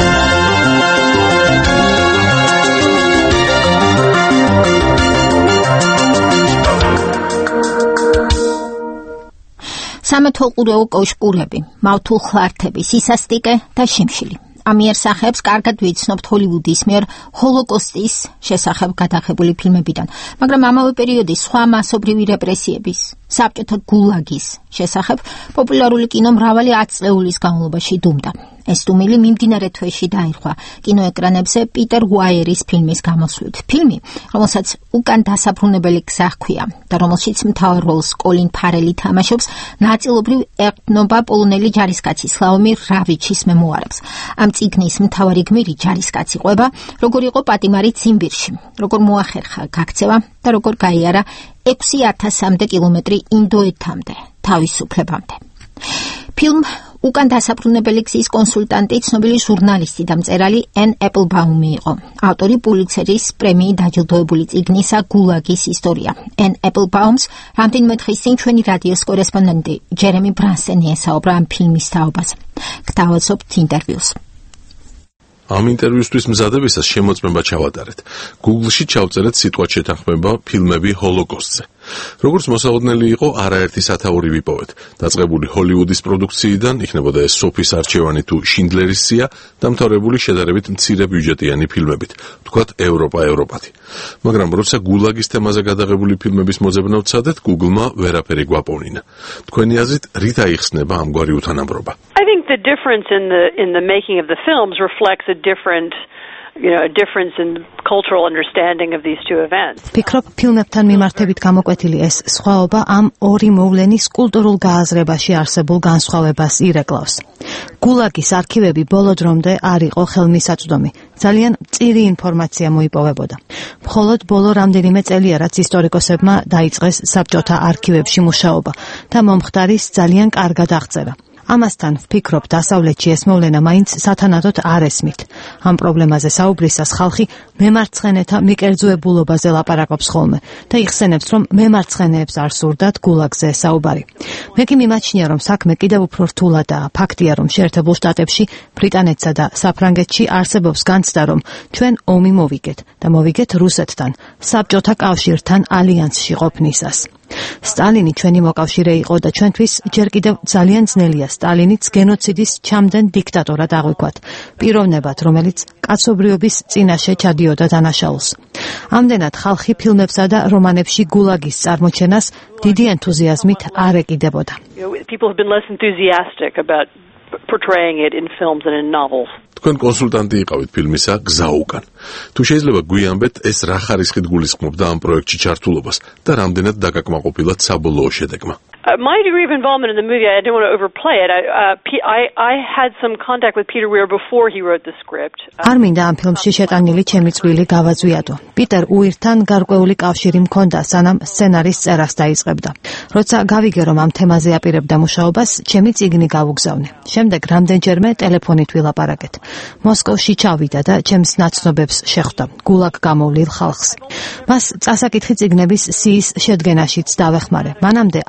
სამეთვალყურეო კოშკურები, მავთულხლართები, სისასტიკე და შიმშილი. ამ იერსახეებს კარგად ვიცნობთ ჰოლივუდის მიერ ჰოლოკოსტის შესახებ გადაღებული ფილმებიდან, მაგრამ ამავე პერიოდის სხვა მასობრივი რეპრესიების, საბჭოთა გულაგის შესახებ პოპულარული კინო მრავალი 10 წლეულის განმავლობაში დუმდა. ეს დუმილი მიმდინარე თვეში დაირღვა კინოეკრანებზე პიტერ უაიერის ფილმის გამოსვლით. ფილმი, რომელსაც უკან დასაბრუნებელი გზა ჰქვია და რომელშიც მთავარ როლს კოლინ ფარელი თამაშობს, ნაწილობრივ ეყრდნობა პოლონელი ჯარისკაცი სლავომირ რავიჩის მემუარებს. ამ წიგნის მთავარი გმირი ჯარისკაცი ყვება, როგორ იყო პატიმარი ციმბირში, როგორ მოახერხა გაქცევა და როგორ გაიარა 6000-მდე კილომეტრი ინდოეთამდე, თავისუფლებამდე. ფილმ უკან დასაბრუნებელი გზის კონსულტანტი, ცნობილი ჟურნალისტი და მწერალი ენ ეპლბაუმი იყო. ავტორი პულიცერის პრემიით დაჯილდოებული წიგნისა გულაგის ისტორია. ენ ეპლბაუმს რამდენიმე დღის წინ ჩვენი რადიოს კორესპონდენტი ჯერემი ბრანსენი ესაუბრა ამ ფილმის თაობაზე. გთავაზობთ ინტერვიუს. ამ ინტერვიუსთვის მზადებისას შემოწმება ჩავატარეთ. Google-ში ჩავწერეთ სიტყვად შეთანხმება ფილმები ჰოლოკოსტზე. როგორც მოსაოდნელი იყო, არაერთი სათაური ვიპოვეთ. დაწყებული ჰოლივუდის პროდუქციიდან, იქნებოდა ეს სოფის არჩევანი თუ შინდლერის სია, დამთავრებული შედარებით მცირე ბიუჯეტიანი ფილმებით, თქვათ ევროპათი. მაგრამ როცა გულაგის თემაზე გადაღებული ფილმების მოძებნავ ვცადეთ, Google-მა ვერაფერი გვაპოვნინა. თქვენი აზრით, რით აიხსნება ამგვარი უთანამბრობა? I think the difference in the making of the films reflects a difference in cultural understanding of these two events. ფიქრობ, ფილმებთან მიმართებით გამოკვეთილი ეს სხვაობა ამ ორი მოვლენის კულტურულ გააზრებაში არსებულ განსხვავებას ირეკლავს. გულაგის არქივები ბოლო დრომდე არ იყო ხელმისაწვდომი. ძალიან მწირი ინფორმაცია მოიპოვებოდა. მხოლოდ ბოლო რამდენიმე წელია, რაც ისტორიკოსებმა დაიწყეს საბჭოთა არქივებში მუშაობა და მომხდარის ძალიან კარგად აღწერა. ამასთან ვფიქრობ, დასავლეთში ეს მოვლენა მაინც სათანადოდ არ ესმით. ამ პრობლემაზე საუბრისას ხალხი მემარცხენეთა მიკერძოებულობაზე ლაპარაკობს ხოლმე და იხსენებს, რომ მემარცხენეებს არ სურდათ გულაგზე საუბარი. მე კი მიმაჩნია, რომ საქმე კიდევ უფრო რთულადაა. ფაქტია, რომ შეერთებულ შტატებში, ბრიტანეთსა და საფრანგეთში არსებობს განცდა, რომ ჩვენ ომი მოვიგეთ და მოვიგეთ რუსეთთან, საბჭოთა კავშირთან ალიანსში ყოფნისას. სტალინი ჩვენი მოკავშირე იყო და ჩვენთვის ჯერ კიდევ ძალიან ძნელია სტალინიც გენოციდის ჩამდენ დიქტატორად აღვიქვათ, პიროვნებად, რომელიც კაცობრიობის წინაშე ჩადიოდა დანაშაულს. ამდენად ხალხი ფილმებსა და რომანებში გულაგის წარმოჩენას დიდი ენთუზიაზმით არ ეკიდებოდა. People have been less enthusiastic about portraying it in films and in novels. თქვენ კონსულტანტი იყავით ფილმისა გზა უკან. თუ შეიძლება გვიამბეთ, ეს რა ხარისხით გულისხმობდა ამ პროექტში ჩართულობას და რამდენად დაკაკმაყოფილად საბოლოო შედეგმა? My degree of involvement in the movie, I don't want to overplay it. I had some contact with Peter Weir before he wrote the script. არ მინდა ამ ფილმში შეტანილი ჩემი წვლილი გავაზვიადო. პიტერ უირთან გარკვეული კავშირი მქონდა, სანამ სცენარის წერას დაიწყებდა. როცა გავიგე, რომ ამ თემაზე აპირებდა მუშაობას, ჩემი წიგნი გავუგზავნე. შემდეგ რამდენჯერმე ტელეფონით ვილაპარაკეთ. მოსკოვში ჩავიდა და ჩემს ნაცნობებს შეხვდა, გულაგ გამოვლილ ხალხს. მას წასაკითხი წიგნების სიის შედგენაშიც დავეხმარე. მანამდე არ მქონდა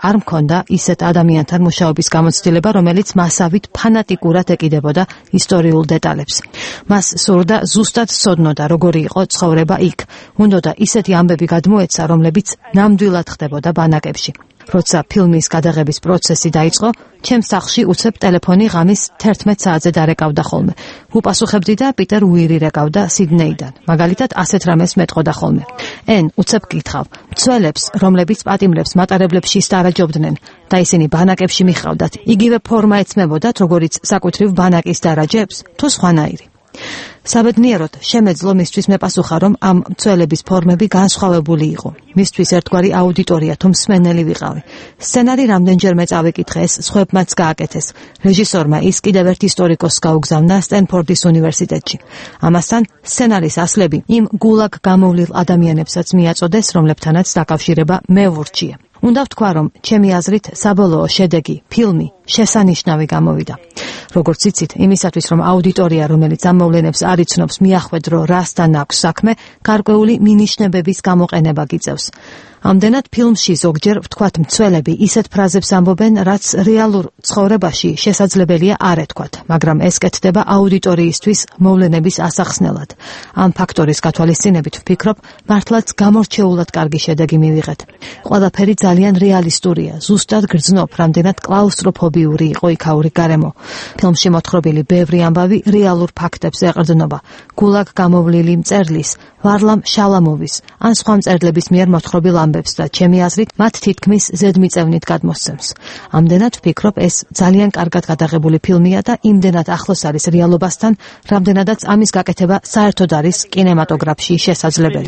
ჰქონდა ისეთ ადამიანთან მუშაობის გამოცდილება, რომელიც მასავით ფანატიკურად ეკიდებოდა ისტორიულ დეტალებს. მას სურდა ზუსტად სცოდნოდა, როგორი იყო ცხოვრება იქ. უნდოდა ისეთი ამბები გადმოეცა, რომლებიც ნამდვილად ხდებოდა ბანაკებში. როცა ფილმის გადაღების პროცესი დაიწყო, ჩემს სახლში უცებ ტელეფონი ღამის 11 საათზე დარეკავდა ხოლმე. უპასუხებდი და პიტერ უირი რეკავდა სიდნეიდან. მაგალითად, ასეთ რამეს მეტყოდა ხოლმე. ენ, უცებ გითხავ, მცველებს, რომლებიც პატიმრებს მატარებლებში სტარაჯობდნენ და ისინი ბანაკებში მიხავდათ, იგივე ფორმა ეცმებოდათ, როგორიც საკუთრივ ბანაკის დარაჯებს, თუ სხვანაირი. საბედნიეროდ შემეძლო მისთვის მეპასუხა, რომ ამ მცველების ფორმები განსხვავებული იყო. მისთვის ერთგვარი აუდიტორია თუ მსმენელი ვიყავი. სცენარი რამდენჯერმე წავიკითხე, ეს სხვებმაც გააკეთეს. რეჟისორმა ის კიდევ ერთ ისტორიკოსს გაუგზავნა სტენფორდის უნივერსიტეტში. ამასთან სცენარის ასლები იმ გულაგ გამოვლილ ადამიანებსაც მიაწოდეს, რომლებთანაც დაკავშირება მე ვურჩია. უნდა ვთქვა, რომ ჩემი აზრით საბოლოო შედეგი, ფილმი შესანიშნავი გამოვიდა. როგორც იცით, იმისათვის, რომ აუდიტორია, რომელიც ამ მოვლენებს არ იცნობს, მიახვედრო რასთან აქვს საქმე, გარკვეული მინიშნებების გამოყენება გიწევს. ამდენად ფილმში ზოგჯერ ვთქვათ მცველები ისეთ ფრაზებს ამბობენ, რაც რეალურ ცხოვრებაში შესაძლებელია არ ეთქვათ, მაგრამ ეს კეთდება აუდიტორიისთვის მოვლენების ასახსნელად. ამ ფაქტორის გათვალისწინებით ვფიქრობ, მართლაც გამორჩეულად კარგი შედეგი მივიღეთ. ყველაფერი ძალიან რეალისტურია, ზუსტად გრძნობ, რამდენად კლაუსტროფობიური იყო იქაური გარემო. ფილმში მოთხრობილი ბევრი ამბავი რეალურ ფაქტებს ეყრდნობა. გულაგ გამოვლილი მწერლის, ვარლამ შალამოვის, ან სხვა მწერლების მიერ მოთხრობილ ამბებს და ჩემი აზრით მათ თითქმის ზედმიწევნით გადმოსცემს. ამდენად ვფიქრობ, ეს ძალიან კარგად გადაღებული ფილმია და იმდენად ახლოს არის რეალობასთან, რამდენადაც ამის გაკეთება საერთოდ არის კინემატოგრაფში შესაძლებელი.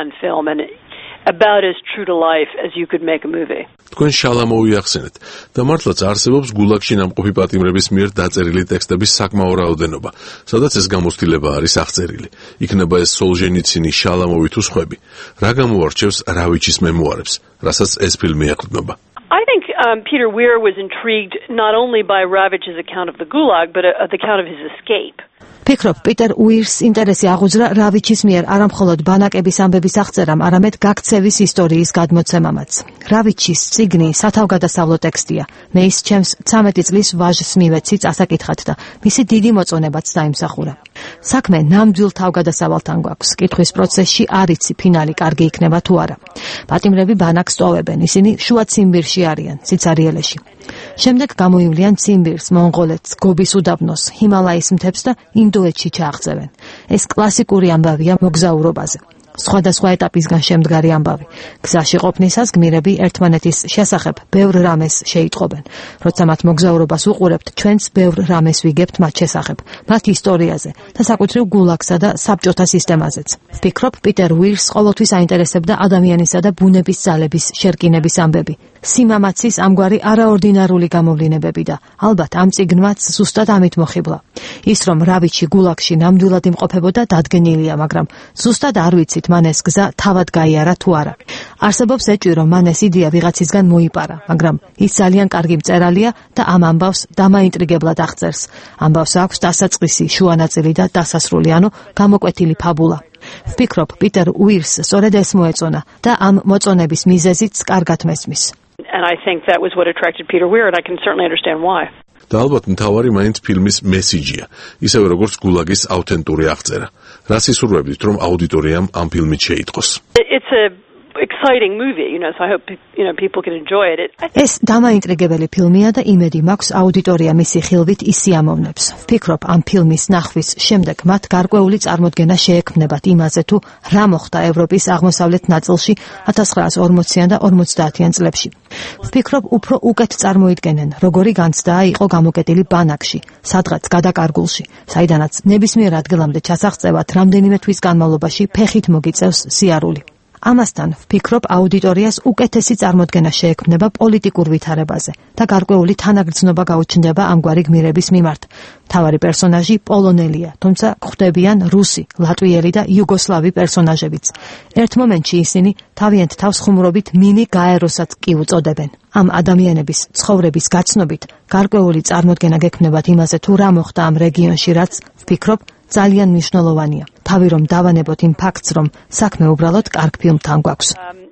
About as true to life as you could make a movie. თქვენ შალამოვი ახსენეთ და მართლაც არსებობს გულაგში ნამყოფი პატიმრების მიერ დაწერილი ტექსტების საკმაო რაოდენობა, სადაც ეს გამოცდილება არის აღწერილი. იქნება ეს სოლჟენიცინი, შალამოვი თუ სხვები. რა გამოარჩევს რავიჩის მემუარებს, რასაც ეს ფილმი ეყრდნობა? I think Peter Weir was intrigued not only by Ravitch's account of the Gulag, but the account of his escape. ფიქრობ, პიტერ უირს ინტერესი აღუძრა რავიჩის მიერ არამხოლოდ ბანაკების ამბების აღწერამ, არამედ გაქცევის ისტორიის გადმოცემამაც. რავიჩის წიგნი სათავგადასავლო ტექსტია. მე ის ჩემს 13 წლის ვაჟს მივეცი წასაკითხად და მისი დიდი მოწონებაც დაიმსახურა. საქმე ნამდვილ თავგადასავალთან გვაქვს. კითხვის პროცესში არ იცი ფინალი კარგი იქნება თუ არა. პატიმრები ბანაკს ტოვებენ, ისინი შუა ციმბირში არიან, სიცარიელეში. შემდეგ გამოივლიან ციმბირს, მონღოლეთს, გობის უდაბნოს, ჰიმალაის მთებს და ინდოეთში ჩააღწევენ. ეს კლასიკური ამბავია მოგზაურობაზე. სხვადასხვა ეტაპისგან შემდგარი ამბავი. გზაში ყოფნისას გმირები ერთმანეთის შესახებ ბევრ რამეს შეიტყობენ. როცა მათ მოგზაურობას უყურებთ, ჩვენც ბევრ რამეს ვიგებთ მათ შესახებ, მათ ისტორიაზე და საკუთრივ გულაგსა და საბჭოთა სისტემაზეც. ვფიქრობ, პიტერ უირს ყოველთვის აინტერესებდა ადამიანისა და ბუნების ძალების შერკინების ამბები. სიმამაცის ამგვარი არაორდინარული გამოვლინებები და ალბათ ამ წიგნმაც ზუსტად ამით მოხიბლა. ის რომ რავიჩი გულაგში ნამდვილად იმყოფებოდა დადგენილია, მაგრამ ზუსტად არ ვიცით მან ეს გზა თავად გაიარა თუ არა. არსებობს ეჭვი, რომ მან ეს იდეა ვიღაცისგან მოიპარა, მაგრამ ის ძალიან კარგი მწერალია და ამ ამბავს დამაინტრიგებლად აღწერს. ამბავს აქვს დასაწყისი, შუანაწილი და დასასრული, ანუ გამოკვეთილი ფაბულა. ვფიქრობ, პიტერ უირს სწორედ ეს მოეწონა და ამ მოწონების მიზეზიც კარგად მესმის. And I think that was what attracted Peter Weir, and I can certainly understand why. და ალბათ მთავარი მაინც ფილმის მესიჯია, ისევე როგორც გულაგის აუთენტური აღწერა. რას ისურვებდით, რომ აუდიტორიამ ამ ფილმით შეიტყოს? It's a exciting movie, so I hope people can enjoy it. ეს დამაინტრიგებელი ფილმია და იმედი მაქვს აუდიტორია მისი ხილვით ისიამოვნებს. ვფიქრობ, ამ ფილმის ნახვის შემდეგ მათ გარკვეული წარმოდგენა შეექმნებათ იმაზე, თუ რა მოხდა ევროპის აღმოსავლეთ ნაწილში 1940-იან და 50-იან წლებში. ვფიქრობ, უფრო უკეთ წარმოიდგენენ, როგორი განცდა იყო გამოკეტილი ბანაკში, სადღაც გადაკარგულში, საიდანაც ნებისმიერ ადგილამდე ჩასაღწევად რამდენიმე თვის განმავლობაში ფეხით მოგიწევს სიარული. ამასთან ვფიქრობ, აუდიტორიას უკეთესი წარმოდგენა შეექმნება პოლიტიკურ ვითარებაზე და გარკვეული თანაგრძნობა გაუჩნდება ამგვარი გმირების მიმართ. მთავარი პერსონაჟი პოლონელია, თუმცა გვხვდებიან რუსი, ლატვიელი და იუგოსლავი პერსონაჟებიც. ერთ მომენტში ისინი თავიანთ თავს ხუმრობით მინი გაეროსაც კი უწოდებენ. ამ ადამიანების ცხოვრების გაცნობით გარკვეული წარმოდგენა გექმნებათ იმაზე, თუ რა მოხდა ამ რეგიონში, რაც ვფიქრობ ძალიან მნიშვნელოვანია. თავი რომ დავანებოთ იმ ფაქტს, რომ საქმე უბრალოდ კარგ ფილმთან გვაქვს.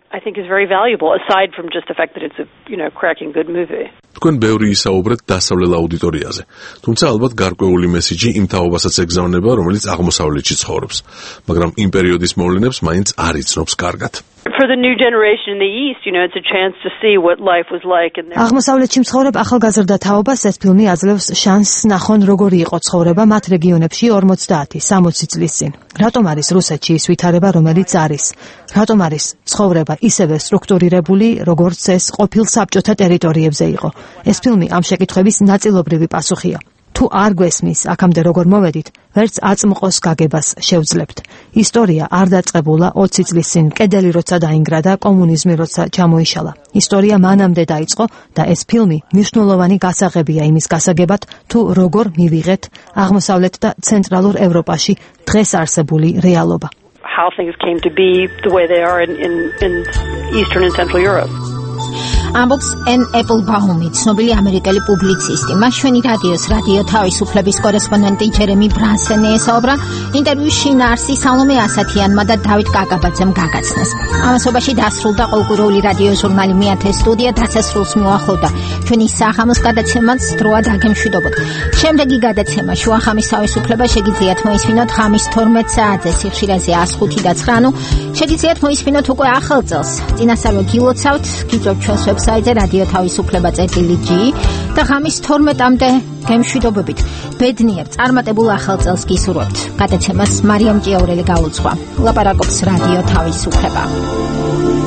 I think is very valuable aside from just the fact that it's a, cracking good movie. თქვენ ბევრი ისაუბრეთ დასავლელ აუდიტორიაზე, თუმცა ალბათ გარკვეული მესიჯი იმ თაობასაც ეგზავნება, რომელიც აღმოსავლეთში ცხოვრობს, მაგრამ იმ პერიოდის მოვლენებს მაინც არ იცნობს კარგად. For the new generation in the East, it's a chance to see what life was like in there. აღმოსავლეთში მცხოვრებ ახალგაზრდა თაობას ეს ფილმი აძლევს შანსს ნახონ როგორი იყო ცხოვრება მათ რეგიონებში 50-60 წლის წინ. რატომ არის რუსეთში ის ვითარება, რომელიც არის? რატომ არის ცხოვრება ისევე სტრუქტურირებული, როგორც ეს ყოფილ საბჭოთა ტერიტორიებზე იყო? ეს ფილმი ამ შეკითხვების ნაწილობრივი პასუხია. თუ არ გვესმის, აქამდე როგორ მოვედით, ვერც აწმყოს გაგებას შევძლებთ. ისტორია არ დაწყებულა 20 წლის წინ, კედელი როცა დაინგრა და კომუნიზმი როცა ჩამოიშალა. ისტორია მანამდე დაიწყო და ეს ფილმი მნიშვნელოვანი გასაღებია იმის გასაგებად, თუ როგორ მივიღეთ აღმოსავლეთ და ცენტრალურ ევროპაში დღეს არსებული რეალობა. How things came to be the way they are in Eastern and Central Europe. ამბობს ენ ეპლბაუმი, ცნობილი ამერიკელი პუბლიცისტი. მას ჩვენი რადიო თავისუფლების კორესპონდენტი ჯერემი ბრანსენი ესაუბრა ინტერვიუში ნარსი სალომე ასათიანმა და დავით კაკაბაძემ გაგაცნეს. ამასობაში დასრულდა ყოველკვირეული რადიო ჟურნალი მეათე სტუდია დასასრულს მოახლოვდა. ჩვენი საღამოს გადაცემაც დროა დაგემშვიდობოთ. შემდეგი გადაცემა შუახამის თავისუფლება შეგიძლიათ მოისმინოთ ღამის 12 საათზე სიხშირეზე 105 და 9. შეგიძლიათ მოისმინოთ უკვე ახალ წელს. წინასწარ გილოცავთ, გიძებთ ჩვენს ვებსაიტზე რადიო თავისუფლება.gi და ღამის 12-მდე გემშვიდობებით. ბედნიერ წარმატებულ ახალ წელს გისურვებთ. გადაცემას მარიამ ჭიაურელი გაუძღვა. ლაპარაკობს რადიო თავისუფლება.